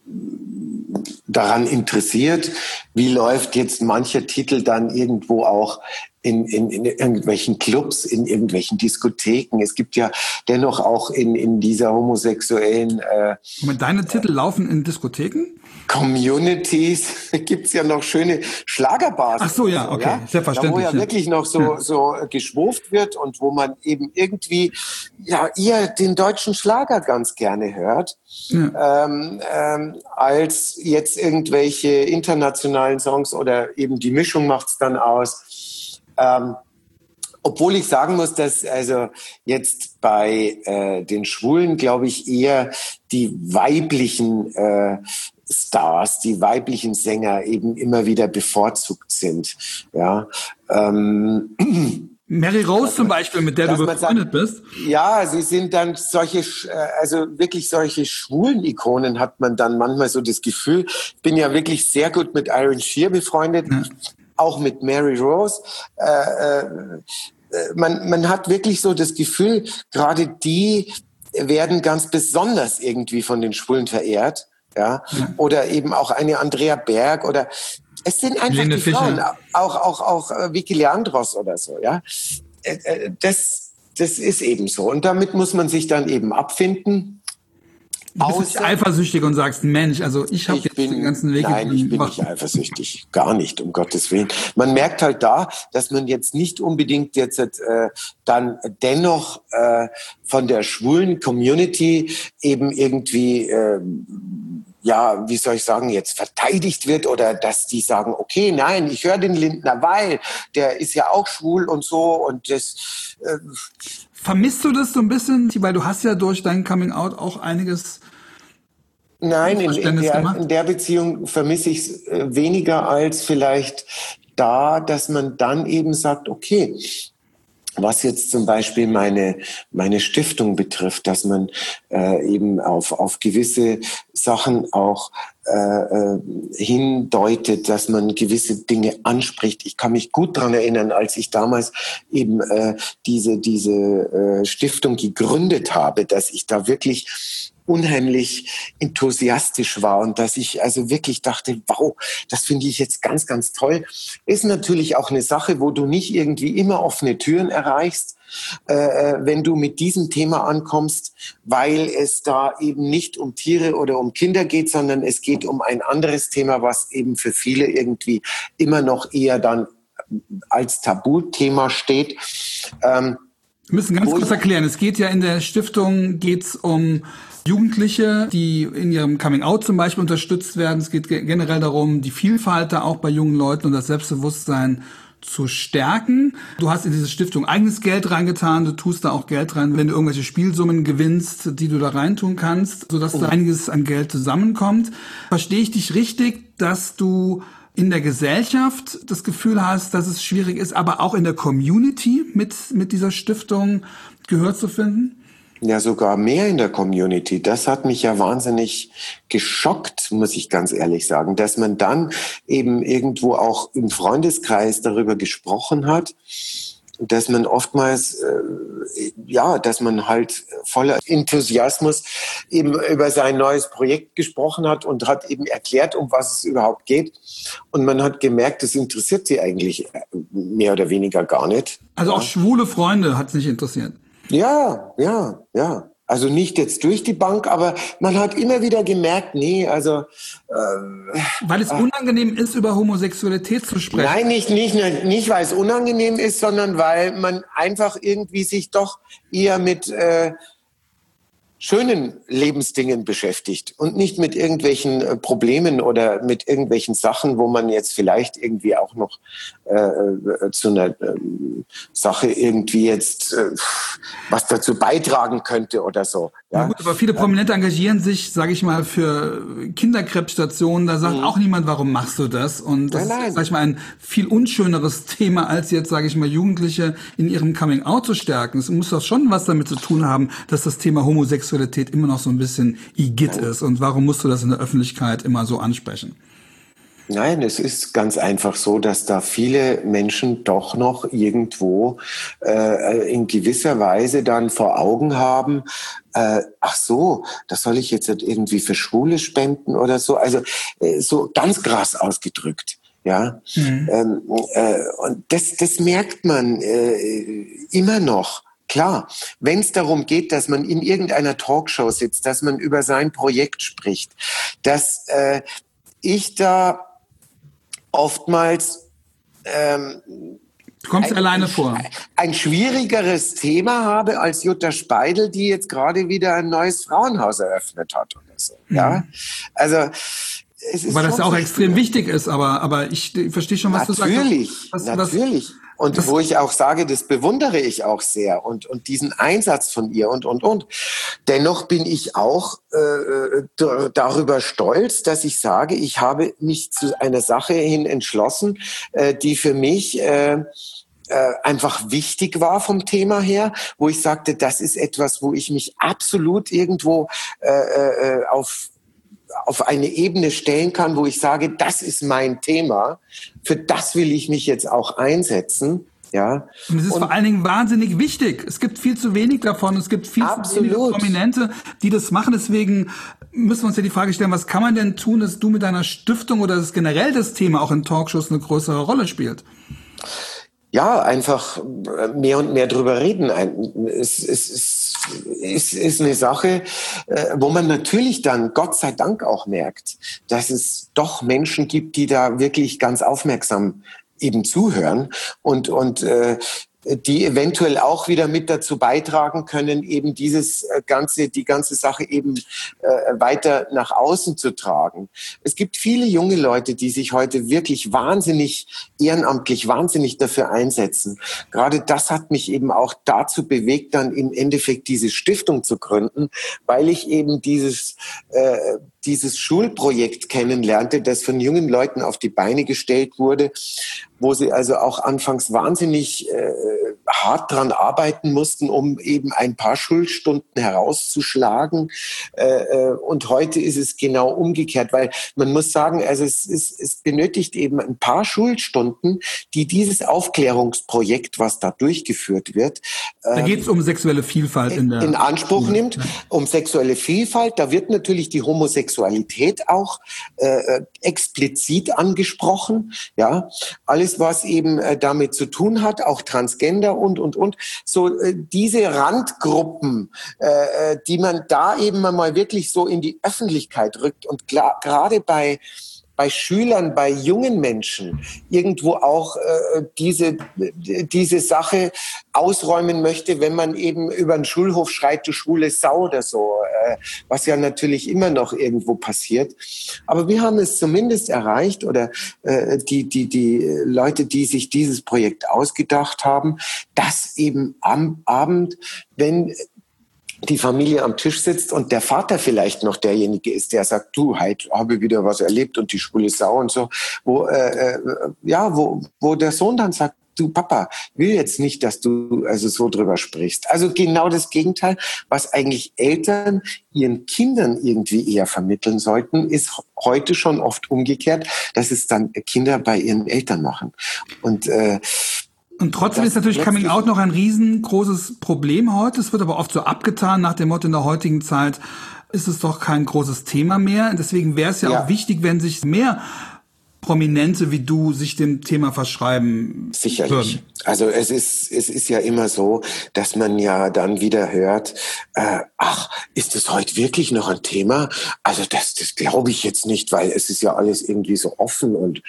daran interessiert, wie läuft jetzt mancher Titel dann irgendwo auch in, in, in irgendwelchen Clubs, in irgendwelchen Diskotheken. Es gibt ja dennoch auch in, in dieser homosexuellen äh, Moment, deine Titel äh, laufen in Diskotheken? Communities gibt's ja noch schöne Schlagerbars. Ach so, ja, okay, ja? Da, Selbstverständlich. wo ja, ja wirklich noch so, ja. so geschwurft wird und wo man eben irgendwie ja eher den deutschen Schlager ganz gerne hört, ja. ähm, ähm, als jetzt irgendwelche internationalen Songs oder eben die Mischung macht's dann aus. Ähm, obwohl ich sagen muss, dass also jetzt bei äh, den Schwulen, glaube ich, eher die weiblichen äh, Stars, die weiblichen Sänger eben immer wieder bevorzugt sind. Ja. Ähm, Mary Rose zum Beispiel, mit der du befreundet bist. Ja, sie sind dann solche, also wirklich solche schwulen Ikonen hat man dann manchmal so das Gefühl. Ich bin ja wirklich sehr gut mit Iron Shear befreundet. Ja. Auch mit Mary Rose. Äh, äh, man, man hat wirklich so das Gefühl, gerade die werden ganz besonders irgendwie von den Schwulen verehrt. Ja? ja. Oder eben auch eine Andrea Berg oder es sind einfach Lene die Fischer. Frauen, auch, auch, auch äh, Vicky Leandros oder so. Ja? Äh, äh, das, das ist eben so. Und damit muss man sich dann eben abfinden. Du bist nicht eifersüchtig und sagst, Mensch, also ich habe jetzt bin, den ganzen Weg. Nein, ich bin nicht eifersüchtig. Gar nicht, um Gottes Willen. Man merkt halt da, dass man jetzt nicht unbedingt jetzt äh, dann dennoch äh, von der schwulen Community eben irgendwie, äh, ja, wie soll ich sagen, jetzt verteidigt wird oder dass die sagen, okay, nein, ich höre den Lindner, weil der ist ja auch schwul und so und das... Äh, Vermisst du das so ein bisschen? Weil du hast ja durch dein Coming-out auch einiges... Nein, in, in, der, in der Beziehung vermisse ich es äh, weniger als vielleicht da, dass man dann eben sagt, okay, was jetzt zum Beispiel meine, meine Stiftung betrifft, dass man äh, eben auf, auf gewisse Sachen auch äh, hindeutet, dass man gewisse Dinge anspricht. Ich kann mich gut daran erinnern, als ich damals eben äh, diese, diese äh, Stiftung gegründet habe, dass ich da wirklich unheimlich enthusiastisch war und dass ich also wirklich dachte, wow, das finde ich jetzt ganz, ganz toll. Ist natürlich auch eine Sache, wo du nicht irgendwie immer offene Türen erreichst, äh, wenn du mit diesem Thema ankommst, weil es da eben nicht um Tiere oder um Kinder geht, sondern es geht um ein anderes Thema, was eben für viele irgendwie immer noch eher dann als Tabuthema steht. Ähm, Wir müssen ganz kurz erklären, es geht ja in der Stiftung, geht's um Jugendliche, die in ihrem Coming-out zum Beispiel unterstützt werden. Es geht generell darum, die Vielfalt da auch bei jungen Leuten und das Selbstbewusstsein zu stärken. Du hast in diese Stiftung eigenes Geld reingetan, du tust da auch Geld rein, wenn du irgendwelche Spielsummen gewinnst, die du da reintun kannst, sodass oh. da einiges an Geld zusammenkommt. Verstehe ich dich richtig, dass du in der Gesellschaft das Gefühl hast, dass es schwierig ist, aber auch in der Community mit, mit dieser Stiftung Gehör zu finden? Ja, sogar mehr in der Community. Das hat mich ja wahnsinnig geschockt, muss ich ganz ehrlich sagen, dass man dann eben irgendwo auch im Freundeskreis darüber gesprochen hat, dass man oftmals, äh, ja, dass man halt voller Enthusiasmus eben über sein neues Projekt gesprochen hat und hat eben erklärt, um was es überhaupt geht. Und man hat gemerkt, das interessiert sie eigentlich mehr oder weniger gar nicht. Also auch schwule Freunde hat es nicht interessiert? Ja, ja, ja. Also nicht jetzt durch die Bank, aber man hat immer wieder gemerkt, nee, also... Äh, weil es unangenehm ist, über Homosexualität zu sprechen? Nein, nicht, nicht, nicht weil es unangenehm ist, sondern weil man einfach irgendwie sich doch eher mit äh, schönen Lebensdingen beschäftigt und nicht mit irgendwelchen äh, Problemen oder mit irgendwelchen Sachen, wo man jetzt vielleicht irgendwie auch noch äh, äh, zu einer äh, Sache irgendwie jetzt äh, was dazu beitragen könnte oder so. Ja, ja gut, aber viele Prominente engagieren sich, sage ich mal, für Kinderkrebsstationen. Da sagt mhm. auch niemand, warum machst du das? Und das nein, nein. ist, sag ich mal, ein viel unschöneres Thema, als jetzt, sage ich mal, Jugendliche in ihrem Coming-out zu stärken. Es muss doch schon was damit zu tun haben, dass das Thema Homosexualität immer noch so ein bisschen igitt nein. ist. Und warum musst du das in der Öffentlichkeit immer so ansprechen? Nein, es ist ganz einfach so, dass da viele Menschen doch noch irgendwo äh, in gewisser Weise dann vor Augen haben, äh, ach so, das soll ich jetzt irgendwie für Schwule spenden oder so. Also äh, so ganz krass ausgedrückt. Ja, mhm. ähm, äh, und das, das merkt man äh, immer noch. Klar, wenn es darum geht, dass man in irgendeiner Talkshow sitzt, dass man über sein Projekt spricht, dass äh, ich da oftmals ähm, du kommst ein, alleine vor. ein schwierigeres Thema habe als Jutta Speidel, die jetzt gerade wieder ein neues Frauenhaus eröffnet hat oder so. Mhm. Ja, also es ist weil das ja auch extrem wichtig ist, aber aber ich, ich verstehe schon, was natürlich, du sagst. Was, natürlich. Und das, wo ich auch sage, das bewundere ich auch sehr und und diesen Einsatz von ihr und und und. Dennoch bin ich auch äh, d- darüber stolz, dass ich sage, ich habe mich zu einer Sache hin entschlossen, äh, die für mich äh, äh, einfach wichtig war vom Thema her, wo ich sagte, das ist etwas, wo ich mich absolut irgendwo äh, äh, auf auf eine Ebene stellen kann, wo ich sage, das ist mein Thema, für das will ich mich jetzt auch einsetzen. Ja. Und es ist und vor allen Dingen wahnsinnig wichtig. Es gibt viel zu wenig davon. Es gibt viel absolut. zu wenige Prominente, die das machen. Deswegen müssen wir uns ja die Frage stellen, was kann man denn tun, dass du mit deiner Stiftung oder dass generell das Thema auch in Talkshows eine größere Rolle spielt? Ja, einfach mehr und mehr drüber reden. Es, es, es ist, ist eine Sache, wo man natürlich dann Gott sei Dank auch merkt, dass es doch Menschen gibt, die da wirklich ganz aufmerksam eben zuhören und, und äh, die eventuell auch wieder mit dazu beitragen können, eben dieses ganze, die ganze Sache eben äh, weiter nach außen zu tragen. Es gibt viele junge Leute, die sich heute wirklich wahnsinnig ehrenamtlich, wahnsinnig dafür einsetzen. Gerade das hat mich eben auch dazu bewegt, dann im Endeffekt diese Stiftung zu gründen, weil ich eben dieses äh, dieses Schulprojekt kennenlernte, das von jungen Leuten auf die Beine gestellt wurde, wo sie also auch anfangs wahnsinnig äh, hart dran arbeiten mussten, um eben ein paar Schulstunden herauszuschlagen. Äh, und heute ist es genau umgekehrt, weil man muss sagen, also es, es, es benötigt eben ein paar Schulstunden, die dieses Aufklärungsprojekt, was da durchgeführt wird, äh, da geht es um sexuelle Vielfalt in der in Anspruch Schule. nimmt, um sexuelle Vielfalt. Da wird natürlich die Homosexualität Sexualität auch äh, explizit angesprochen, ja, alles was eben äh, damit zu tun hat, auch Transgender und und und so äh, diese Randgruppen, äh, die man da eben mal wirklich so in die Öffentlichkeit rückt und klar, gerade bei bei Schülern, bei jungen Menschen irgendwo auch äh, diese, diese Sache ausräumen möchte, wenn man eben über den Schulhof schreit, du schwule Sau oder so, äh, was ja natürlich immer noch irgendwo passiert. Aber wir haben es zumindest erreicht, oder äh, die, die, die Leute, die sich dieses Projekt ausgedacht haben, dass eben am Abend, wenn die Familie am Tisch sitzt und der Vater vielleicht noch derjenige ist, der sagt, du, heute habe ich wieder was erlebt und die schwule Sau und so, wo äh, ja, wo wo der Sohn dann sagt, du Papa, will jetzt nicht, dass du also so drüber sprichst. Also genau das Gegenteil, was eigentlich Eltern ihren Kindern irgendwie eher vermitteln sollten, ist heute schon oft umgekehrt, dass es dann Kinder bei ihren Eltern machen. Und äh, Und trotzdem das ist natürlich Coming Out noch ein riesengroßes Problem heute. Es wird aber oft so abgetan nach dem Motto, in der heutigen Zeit ist es doch kein großes Thema mehr. Deswegen wäre es ja, ja auch wichtig, wenn sich mehr Prominente wie du sich dem Thema verschreiben. Sicherlich. Würden. Also es ist es ist ja immer so, dass man ja dann wieder hört, äh, ach, ist das heute wirklich noch ein Thema? Also das das glaube ich jetzt nicht, weil es ist ja alles irgendwie so offen und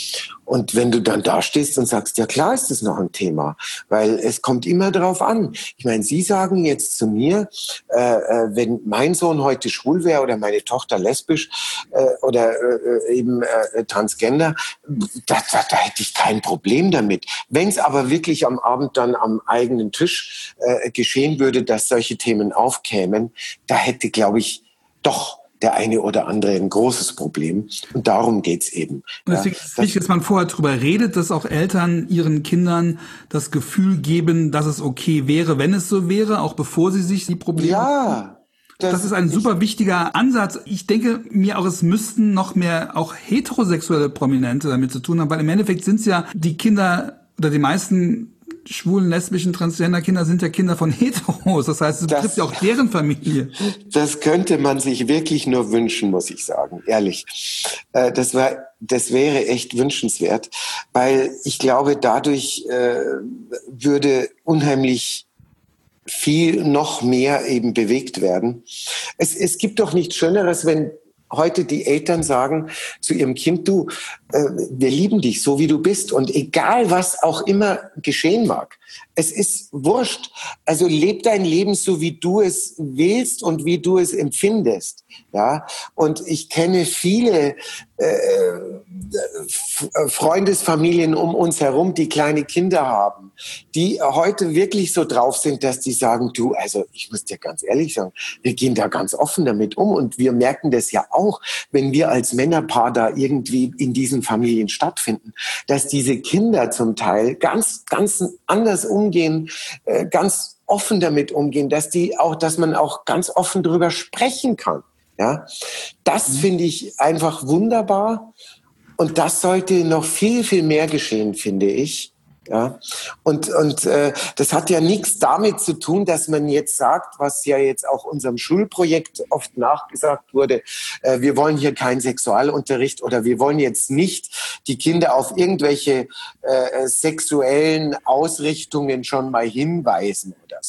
und wenn du dann da stehst und sagst, ja klar ist das noch ein Thema, weil es kommt immer drauf an. Ich meine, Sie sagen jetzt zu mir, äh, wenn mein Sohn heute schwul wäre oder meine Tochter lesbisch äh, oder äh, eben äh, transgender, da, da, da hätte ich kein Problem damit. Wenn es aber wirklich am Abend dann am eigenen Tisch äh, geschehen würde, dass solche Themen aufkämen, da hätte, glaube ich, doch der eine oder andere ein großes Problem. Und darum geht's eben. Und deswegen ist es wichtig, dass man vorher drüber redet, dass auch Eltern ihren Kindern das Gefühl geben, dass es okay wäre, wenn es so wäre, auch bevor sie sich die Probleme... Ja. Das, das ist ein super wichtiger Ansatz. Ich denke mir auch, es müssten noch mehr auch heterosexuelle Prominente damit zu tun haben, weil im Endeffekt sind es ja die Kinder oder die meisten schwulen, lesbischen, transgender Kinder sind ja Kinder von Heteros. Das heißt, es betrifft das, ja auch deren Familie. Das könnte man sich wirklich nur wünschen, muss ich sagen, ehrlich. Das war, das wäre echt wünschenswert, weil ich glaube, dadurch äh, würde unheimlich viel noch mehr eben bewegt werden. Es, es gibt doch nichts Schöneres, wenn heute die Eltern sagen zu ihrem Kind, du, äh, wir lieben dich so, wie du bist und egal, was auch immer geschehen mag, es ist wurscht. Also leb dein Leben so, wie du es willst und wie du es empfindest. Ja, und ich kenne viele äh, Freundesfamilien um uns herum, die kleine Kinder haben, die heute wirklich so drauf sind, dass die sagen, du, also ich muss dir ganz ehrlich sagen, wir gehen da ganz offen damit um und wir merken das ja auch, wenn wir als Männerpaar da irgendwie in diesen Familien stattfinden, dass diese Kinder zum Teil ganz, ganz anders umgehen, äh, ganz offen damit umgehen, dass die auch, dass man auch ganz offen drüber sprechen kann. Ja, das mhm. finde ich einfach wunderbar und das sollte noch viel, viel mehr geschehen, finde ich. Ja, und und äh, das hat ja nichts damit zu tun, dass man jetzt sagt, was ja jetzt auch unserem Schulprojekt oft nachgesagt wurde, äh, wir wollen hier keinen Sexualunterricht oder wir wollen jetzt nicht die Kinder auf irgendwelche äh, sexuellen Ausrichtungen schon mal hinweisen oder so.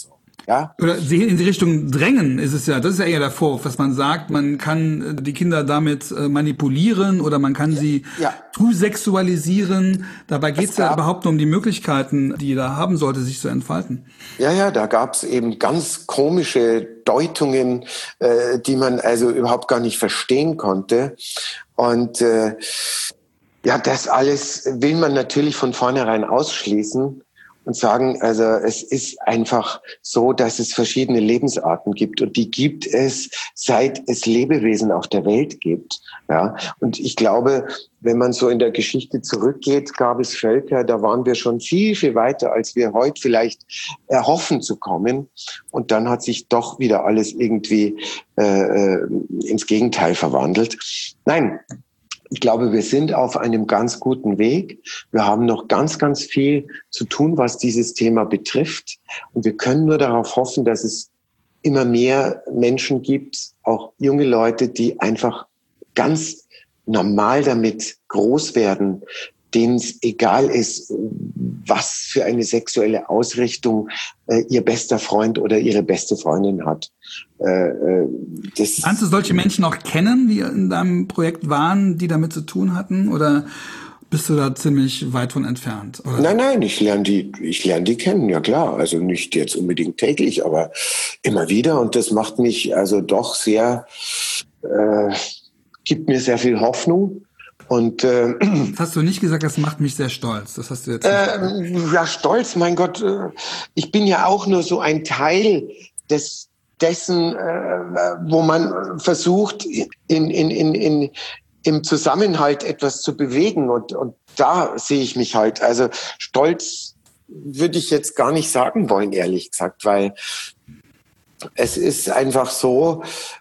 Ja? Oder sie in die Richtung drängen ist es ja, das ist ja eher der Vorwurf, dass man sagt, man kann die Kinder damit manipulieren oder man kann sie ja. zu sexualisieren. Dabei geht es ja überhaupt nur um die Möglichkeiten, die jeder haben sollte, sich zu entfalten. Ja, ja, da gab es eben ganz komische Deutungen, äh, die man also überhaupt gar nicht verstehen konnte. Und äh, ja, das alles will man natürlich von vornherein ausschließen und sagen, also es ist einfach so, dass es verschiedene Lebensarten gibt und die gibt es, seit es Lebewesen auf der Welt gibt. Ja, und ich glaube, wenn man so in der Geschichte zurückgeht, gab es Völker, da waren wir schon viel, viel weiter, als wir heute vielleicht erhoffen zu kommen. Und dann hat sich doch wieder alles irgendwie äh, ins Gegenteil verwandelt. Nein. Ich glaube, wir sind auf einem ganz guten Weg. Wir haben noch ganz, ganz viel zu tun, was dieses Thema betrifft. Und wir können nur darauf hoffen, dass es immer mehr Menschen gibt, auch junge Leute, die einfach ganz normal damit groß werden, denen es egal ist, was für eine sexuelle Ausrichtung äh, ihr bester Freund oder ihre beste Freundin hat. Äh, das Kannst du solche Menschen auch kennen, die in deinem Projekt waren, die damit zu tun hatten? Oder bist du da ziemlich weit von entfernt? Oder? Nein, nein, ich lerne die, ich lerne die kennen, ja klar. Also nicht jetzt unbedingt täglich, aber immer wieder. Und das macht mich also doch sehr, äh, gibt mir sehr viel Hoffnung. Und äh, das hast du nicht gesagt, das macht mich sehr stolz. Das hast du jetzt äh, ja, stolz, mein Gott. Äh, ich bin ja auch nur so ein Teil des dessen, äh, wo man versucht, in, in, in, in, im Zusammenhalt etwas zu bewegen. Und, und da sehe ich mich halt. Also stolz würde ich jetzt gar nicht sagen wollen, ehrlich gesagt, weil es ist einfach so,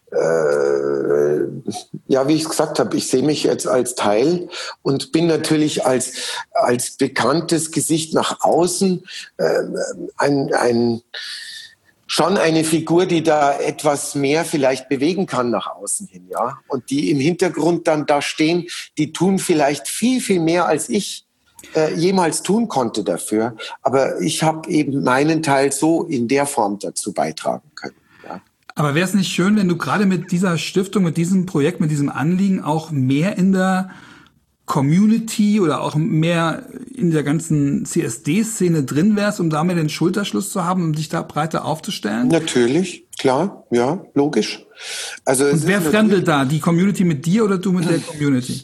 äh, ja, wie ich es gesagt habe, ich sehe mich jetzt als Teil und bin natürlich als, als bekanntes Gesicht nach außen äh, ein, ein schon eine Figur, die da etwas mehr vielleicht bewegen kann nach außen hin, ja. Und die im Hintergrund dann da stehen, die tun vielleicht viel, viel mehr als ich äh, jemals tun konnte dafür. Aber ich habe eben meinen Teil so in der Form dazu beitragen können. Ja. Aber wäre es nicht schön, wenn du gerade mit dieser Stiftung, mit diesem Projekt, mit diesem Anliegen auch mehr in der Community oder auch mehr in der ganzen C S D-Szene drin wärst, um damit den Schulterschluss zu haben, um dich da breiter aufzustellen? Natürlich, klar, ja, logisch. Also und wer fremdelt da? Die Community mit dir oder du mit der Community?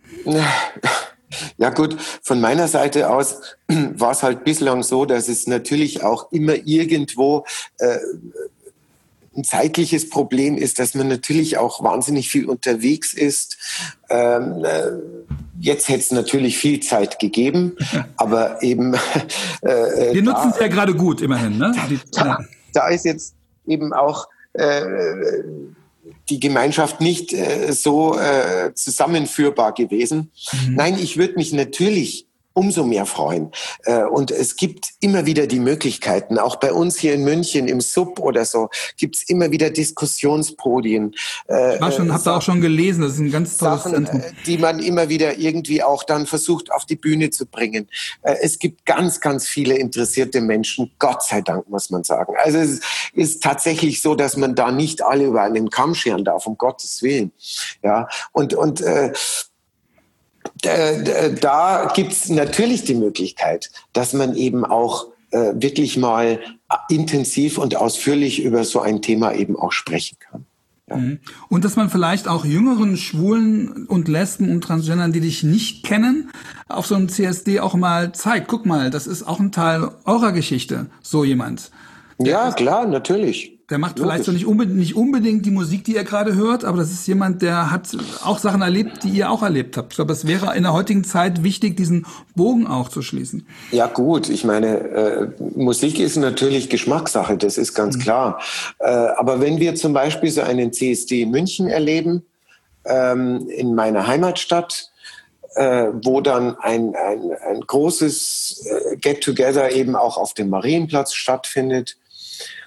Ja gut, von meiner Seite aus war es halt bislang so, dass es natürlich auch immer irgendwo äh, ein zeitliches Problem ist, dass man natürlich auch wahnsinnig viel unterwegs ist. Ähm, äh, jetzt hätte es natürlich viel Zeit gegeben, aber eben... Äh, Wir nutzen es ja gerade gut, immerhin. Ne? Da, da ist jetzt eben auch äh, die Gemeinschaft nicht äh, so äh, zusammenführbar gewesen. Mhm. Nein, ich würde mich natürlich umso mehr freuen. Und es gibt immer wieder die Möglichkeiten, auch bei uns hier in München im Sub oder so, gibt es immer wieder Diskussionspodien. Ich war schon, habe da auch schon gelesen, das ist ein ganz tolles Sachen, Zentrum, die man immer wieder irgendwie auch dann versucht auf die Bühne zu bringen. Es gibt ganz, ganz viele interessierte Menschen, Gott sei Dank, muss man sagen. Also es ist tatsächlich so, dass man da nicht alle über einen Kamm scheren darf, um Gottes Willen. Ja, und, und, äh, da gibt's natürlich die Möglichkeit, dass man eben auch äh, wirklich mal intensiv und ausführlich über so ein Thema eben auch sprechen kann. Ja. Und dass man vielleicht auch jüngeren Schwulen und Lesben und Transgendern, die dich nicht kennen, auf so einem C S D auch mal zeigt. Guck mal, das ist auch ein Teil eurer Geschichte, so jemand. Ja, klar, natürlich. Der macht vielleicht so nicht unbedingt, nicht unbedingt die Musik, die ihr gerade hört, aber das ist jemand, der hat auch Sachen erlebt, die ihr auch erlebt habt. Ich glaube, es wäre in der heutigen Zeit wichtig, diesen Bogen auch zu schließen. Ja gut, ich meine, äh, Musik ist natürlich Geschmackssache, das ist ganz mhm. klar. Äh, aber wenn wir zum Beispiel so einen C S D in München erleben, ähm, in meiner Heimatstadt, äh, wo dann ein, ein, ein großes äh, Get-Together eben auch auf dem Marienplatz stattfindet,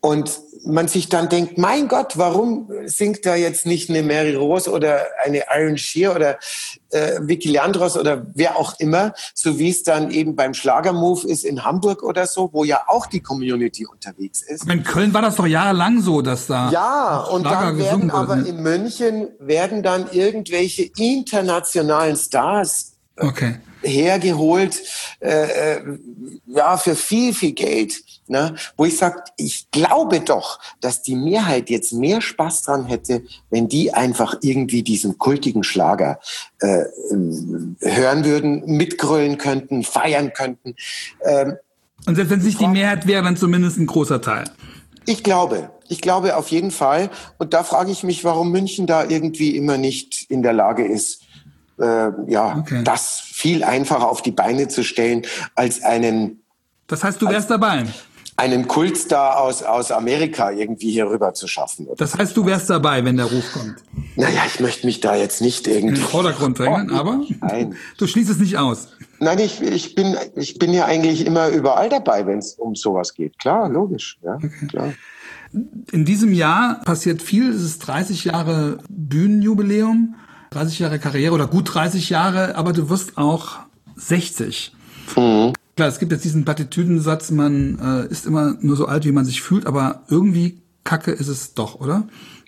Und man sich dann denkt, mein Gott, warum singt da jetzt nicht eine Mary Rose oder eine Iron Shear oder äh, Vicky Leandros oder wer auch immer, so wie es dann eben beim Schlagermove ist in Hamburg oder so, wo ja auch die Community unterwegs ist. Aber in Köln war das doch jahrelang so, dass da ja, und Schlager dann werden aber wurde. in München werden dann irgendwelche internationalen Stars okay. hergeholt, äh, ja, für viel, viel Geld, ne? Wo ich sage, ich glaube doch, dass die Mehrheit jetzt mehr Spaß dran hätte, wenn die einfach irgendwie diesen kultigen Schlager äh, hören würden, mitgrölen könnten, feiern könnten. Ähm, Und selbst wenn es nicht die Mehrheit wäre, dann zumindest ein großer Teil. Ich glaube, ich glaube auf jeden Fall. Und da frage ich mich, warum München da irgendwie immer nicht in der Lage ist, Äh, ja, okay. das viel einfacher auf die Beine zu stellen, als einen... Das heißt, du wärst dabei? Einen Kultstar aus, aus Amerika irgendwie hier rüber zu schaffen. Das heißt, du wärst dabei, wenn der Ruf kommt? Naja, ich möchte mich da jetzt nicht irgendwie... In den Vordergrund drängen, oh, aber nein. Du schließt es nicht aus. Nein, ich, ich, bin, ich bin ja eigentlich immer überall dabei, wenn es um sowas geht. Klar, logisch. Ja, okay. Klar. In diesem Jahr passiert viel. Es ist dreißig Jahre Bühnenjubiläum. dreißig Jahre Karriere oder gut dreißig Jahre, aber du wirst auch sechzig. Mhm. Klar, es gibt jetzt diesen Plattitüdensatz, man äh, ist immer nur so alt, wie man sich fühlt, aber irgendwie kacke ist es doch, oder?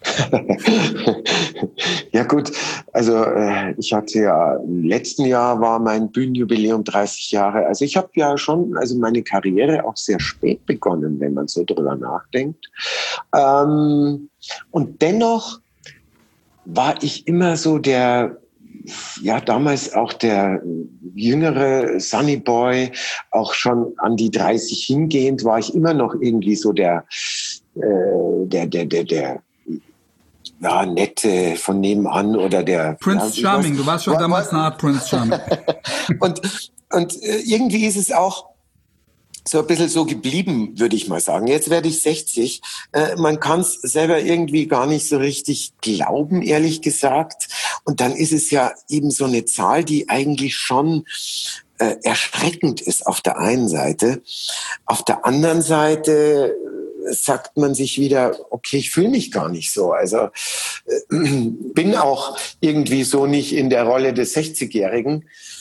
Ja gut, also äh, ich hatte ja, im letzten Jahr war mein Bühnenjubiläum dreißig Jahre. Also ich habe ja schon, also meine Karriere auch sehr spät begonnen, wenn man so drüber nachdenkt. Ähm, und dennoch war ich immer so der, ja damals auch der jüngere Sunny Boy, auch schon an die dreißig hingehend, war ich immer noch irgendwie so der, äh, der, der, der, der, ja, nette von nebenan oder der... Prince ja, Charming, weiß, du warst schon war, damals eine Art Prince Charming. und, und äh, irgendwie ist es auch so ein bisschen so geblieben, würde ich mal sagen. Jetzt werde ich sechzig. Äh, man kann es selber irgendwie gar nicht so richtig glauben, ehrlich gesagt. Und dann ist es ja eben so eine Zahl, die eigentlich schon äh, erschreckend ist auf der einen Seite. Auf der anderen Seite äh, sagt man sich wieder, okay, ich fühle mich gar nicht so. Also äh, bin auch irgendwie so nicht in der Rolle des sechzigjährigen.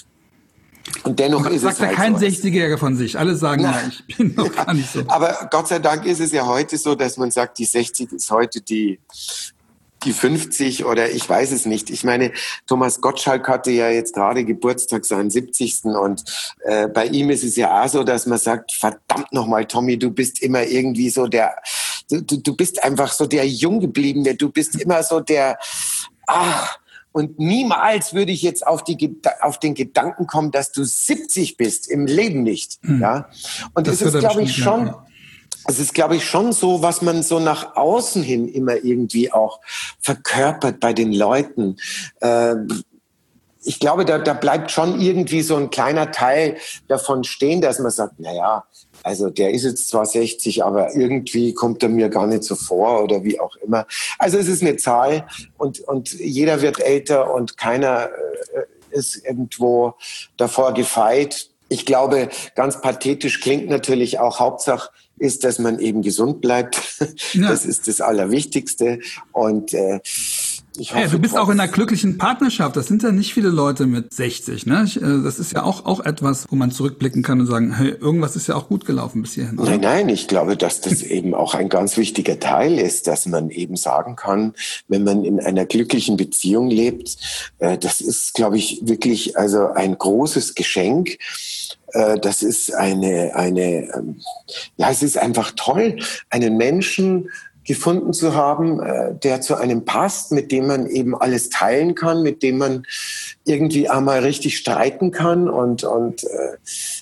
Und dennoch ist sagt es halt ja kein so. sechzigjähriger von sich. Alle sagen, Na, ja, ich bin noch gar nicht so. Aber Gott sei Dank ist es ja heute so, dass man sagt, die sechzig ist heute die, die fünfzig oder ich weiß es nicht. Ich meine, Thomas Gottschalk hatte ja jetzt gerade Geburtstag, seinen siebzigsten Und äh, bei ihm ist es ja auch so, dass man sagt, verdammt nochmal, Tommy, du bist immer irgendwie so der, du, du bist einfach so der Junggebliebene. Du bist immer so der, ah, und niemals würde ich jetzt auf, die, auf den Gedanken kommen, dass du siebzig bist, im Leben nicht. Hm. Ja? Und das, das ist, glaube ich, schon, es ist, glaube ich, schon so, was man so nach außen hin immer irgendwie auch verkörpert bei den Leuten. Äh, ich glaube, da, da bleibt schon irgendwie so ein kleiner Teil davon stehen, dass man sagt, na ja, also der ist jetzt zwar sechzig, aber irgendwie kommt er mir gar nicht so vor oder wie auch immer. Also es ist eine Zahl und, und jeder wird älter und keiner äh, ist irgendwo davor gefeit. Ich glaube, ganz pathetisch klingt natürlich auch, Hauptsache ist, dass man eben gesund bleibt. Ja. Das ist das Allerwichtigste. Und äh, ich hoffe, ja, du bist auch in einer glücklichen Partnerschaft. Das sind ja nicht viele Leute mit sechzig. Ne? Das ist ja auch, auch etwas, wo man zurückblicken kann und sagen, hey, irgendwas ist ja auch gut gelaufen bis hierhin. Oder? Nein, nein, ich glaube, dass das eben auch ein ganz wichtiger Teil ist, dass man eben sagen kann, wenn man in einer glücklichen Beziehung lebt, äh, das ist, glaube ich, wirklich also ein großes Geschenk. Äh, das ist eine, eine, ähm, ja, es ist einfach toll, einen Menschen gefunden zu haben, äh, der zu einem passt, mit dem man eben alles teilen kann, mit dem man irgendwie einmal richtig streiten kann und und äh,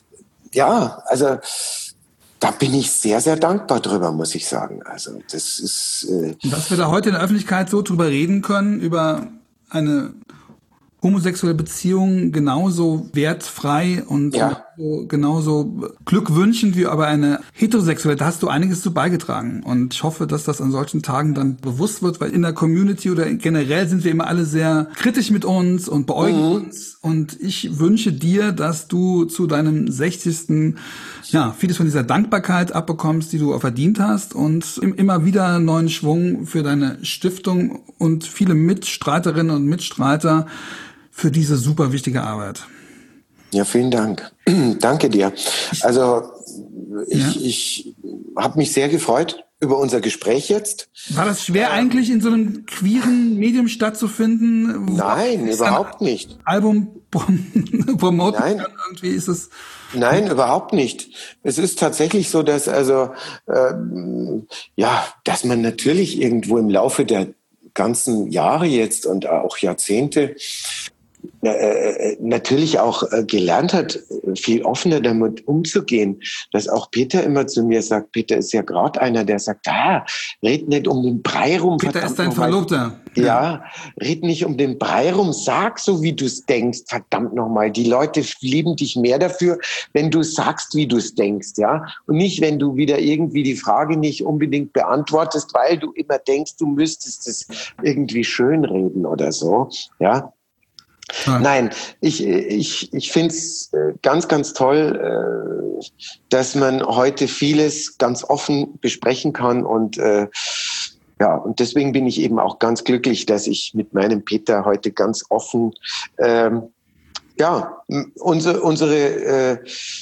ja, also da bin ich sehr, sehr dankbar drüber, muss ich sagen. Also das ist äh dass wir da heute in der Öffentlichkeit so drüber reden können, über eine homosexuelle Beziehung genauso wertfrei und ja. genauso, genauso glückwünschend wie aber eine heterosexuelle. Da hast du einiges zu beigetragen. Und ich hoffe, dass das an solchen Tagen dann bewusst wird, weil in der Community oder generell sind wir immer alle sehr kritisch mit uns und beäugen mhm. uns. Und ich wünsche dir, dass du zu deinem sechzigsten ja, vieles von dieser Dankbarkeit abbekommst, die du auch verdient hast und immer wieder neuen Schwung für deine Stiftung und viele Mitstreiterinnen und Mitstreiter für diese super wichtige Arbeit. Ja, vielen Dank. Danke dir. Also ich, ja. ich habe mich sehr gefreut über unser Gespräch jetzt. War das schwer eigentlich in so einem queeren Medium stattzufinden? Nein, überhaupt nicht. Album promoten Nein. kann? Irgendwie ist es... Nein, überhaupt nicht. Es ist tatsächlich so, dass also äh, ja, dass man natürlich irgendwo im Laufe der ganzen Jahre jetzt und auch Jahrzehnte äh, natürlich auch äh, gelernt hat, viel offener damit umzugehen. Dass auch Peter immer zu mir sagt, Peter ist ja gerade einer, der sagt, ah, red nicht um den Brei rum. Peter ist dein Verlobter. Ja, ja, red nicht um den Brei rum, sag so, wie du es denkst, verdammt nochmal. Die Leute lieben dich mehr dafür, wenn du sagst, wie du es denkst, ja. Und nicht, wenn du wieder irgendwie die Frage nicht unbedingt beantwortest, weil du immer denkst, du müsstest es irgendwie schönreden oder so, ja. Ja. Nein, ich, ich, ich finde es ganz, ganz toll, dass man heute vieles ganz offen besprechen kann und ja, und deswegen bin ich eben auch ganz glücklich, dass ich mit meinem Peter heute ganz offen ähm, ja, unsere, unsere äh,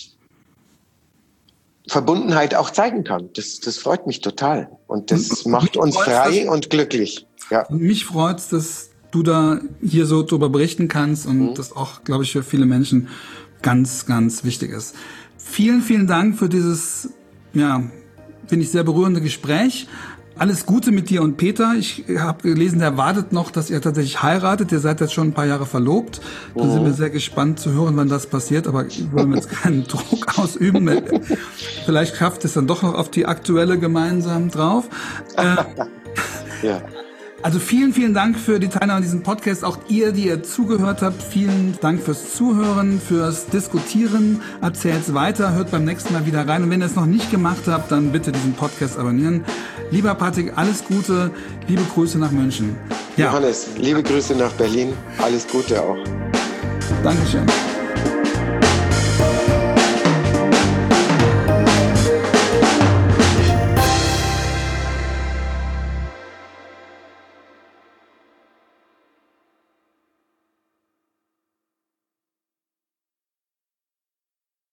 Verbundenheit auch zeigen kann. Das, das freut mich total und das und, macht uns frei und glücklich. Ja. Mich freut es, dass du da hier so drüber berichten kannst und mhm. das auch, glaube ich, für viele Menschen ganz, ganz wichtig ist. Vielen, vielen Dank für dieses, ja, finde ich, sehr berührende Gespräch. Alles Gute mit dir und Peter. Ich habe gelesen, der wartet noch, dass ihr tatsächlich heiratet. Ihr seid jetzt schon ein paar Jahre verlobt. Da mhm. sind wir sehr gespannt zu hören, wann das passiert. Aber ich will jetzt keinen Druck ausüben. Vielleicht schafft es dann doch noch auf die aktuelle gemeinsam drauf. Äh, ja. Also vielen, vielen Dank für die Teilnahme an diesem Podcast. Auch ihr, die ihr zugehört habt, vielen Dank fürs Zuhören, fürs Diskutieren. Erzählt's weiter, hört beim nächsten Mal wieder rein. Und wenn ihr es noch nicht gemacht habt, dann bitte diesen Podcast abonnieren. Lieber Patrick, alles Gute, liebe Grüße nach München. Ja. Johannes, liebe Grüße nach Berlin, alles Gute auch. Dankeschön.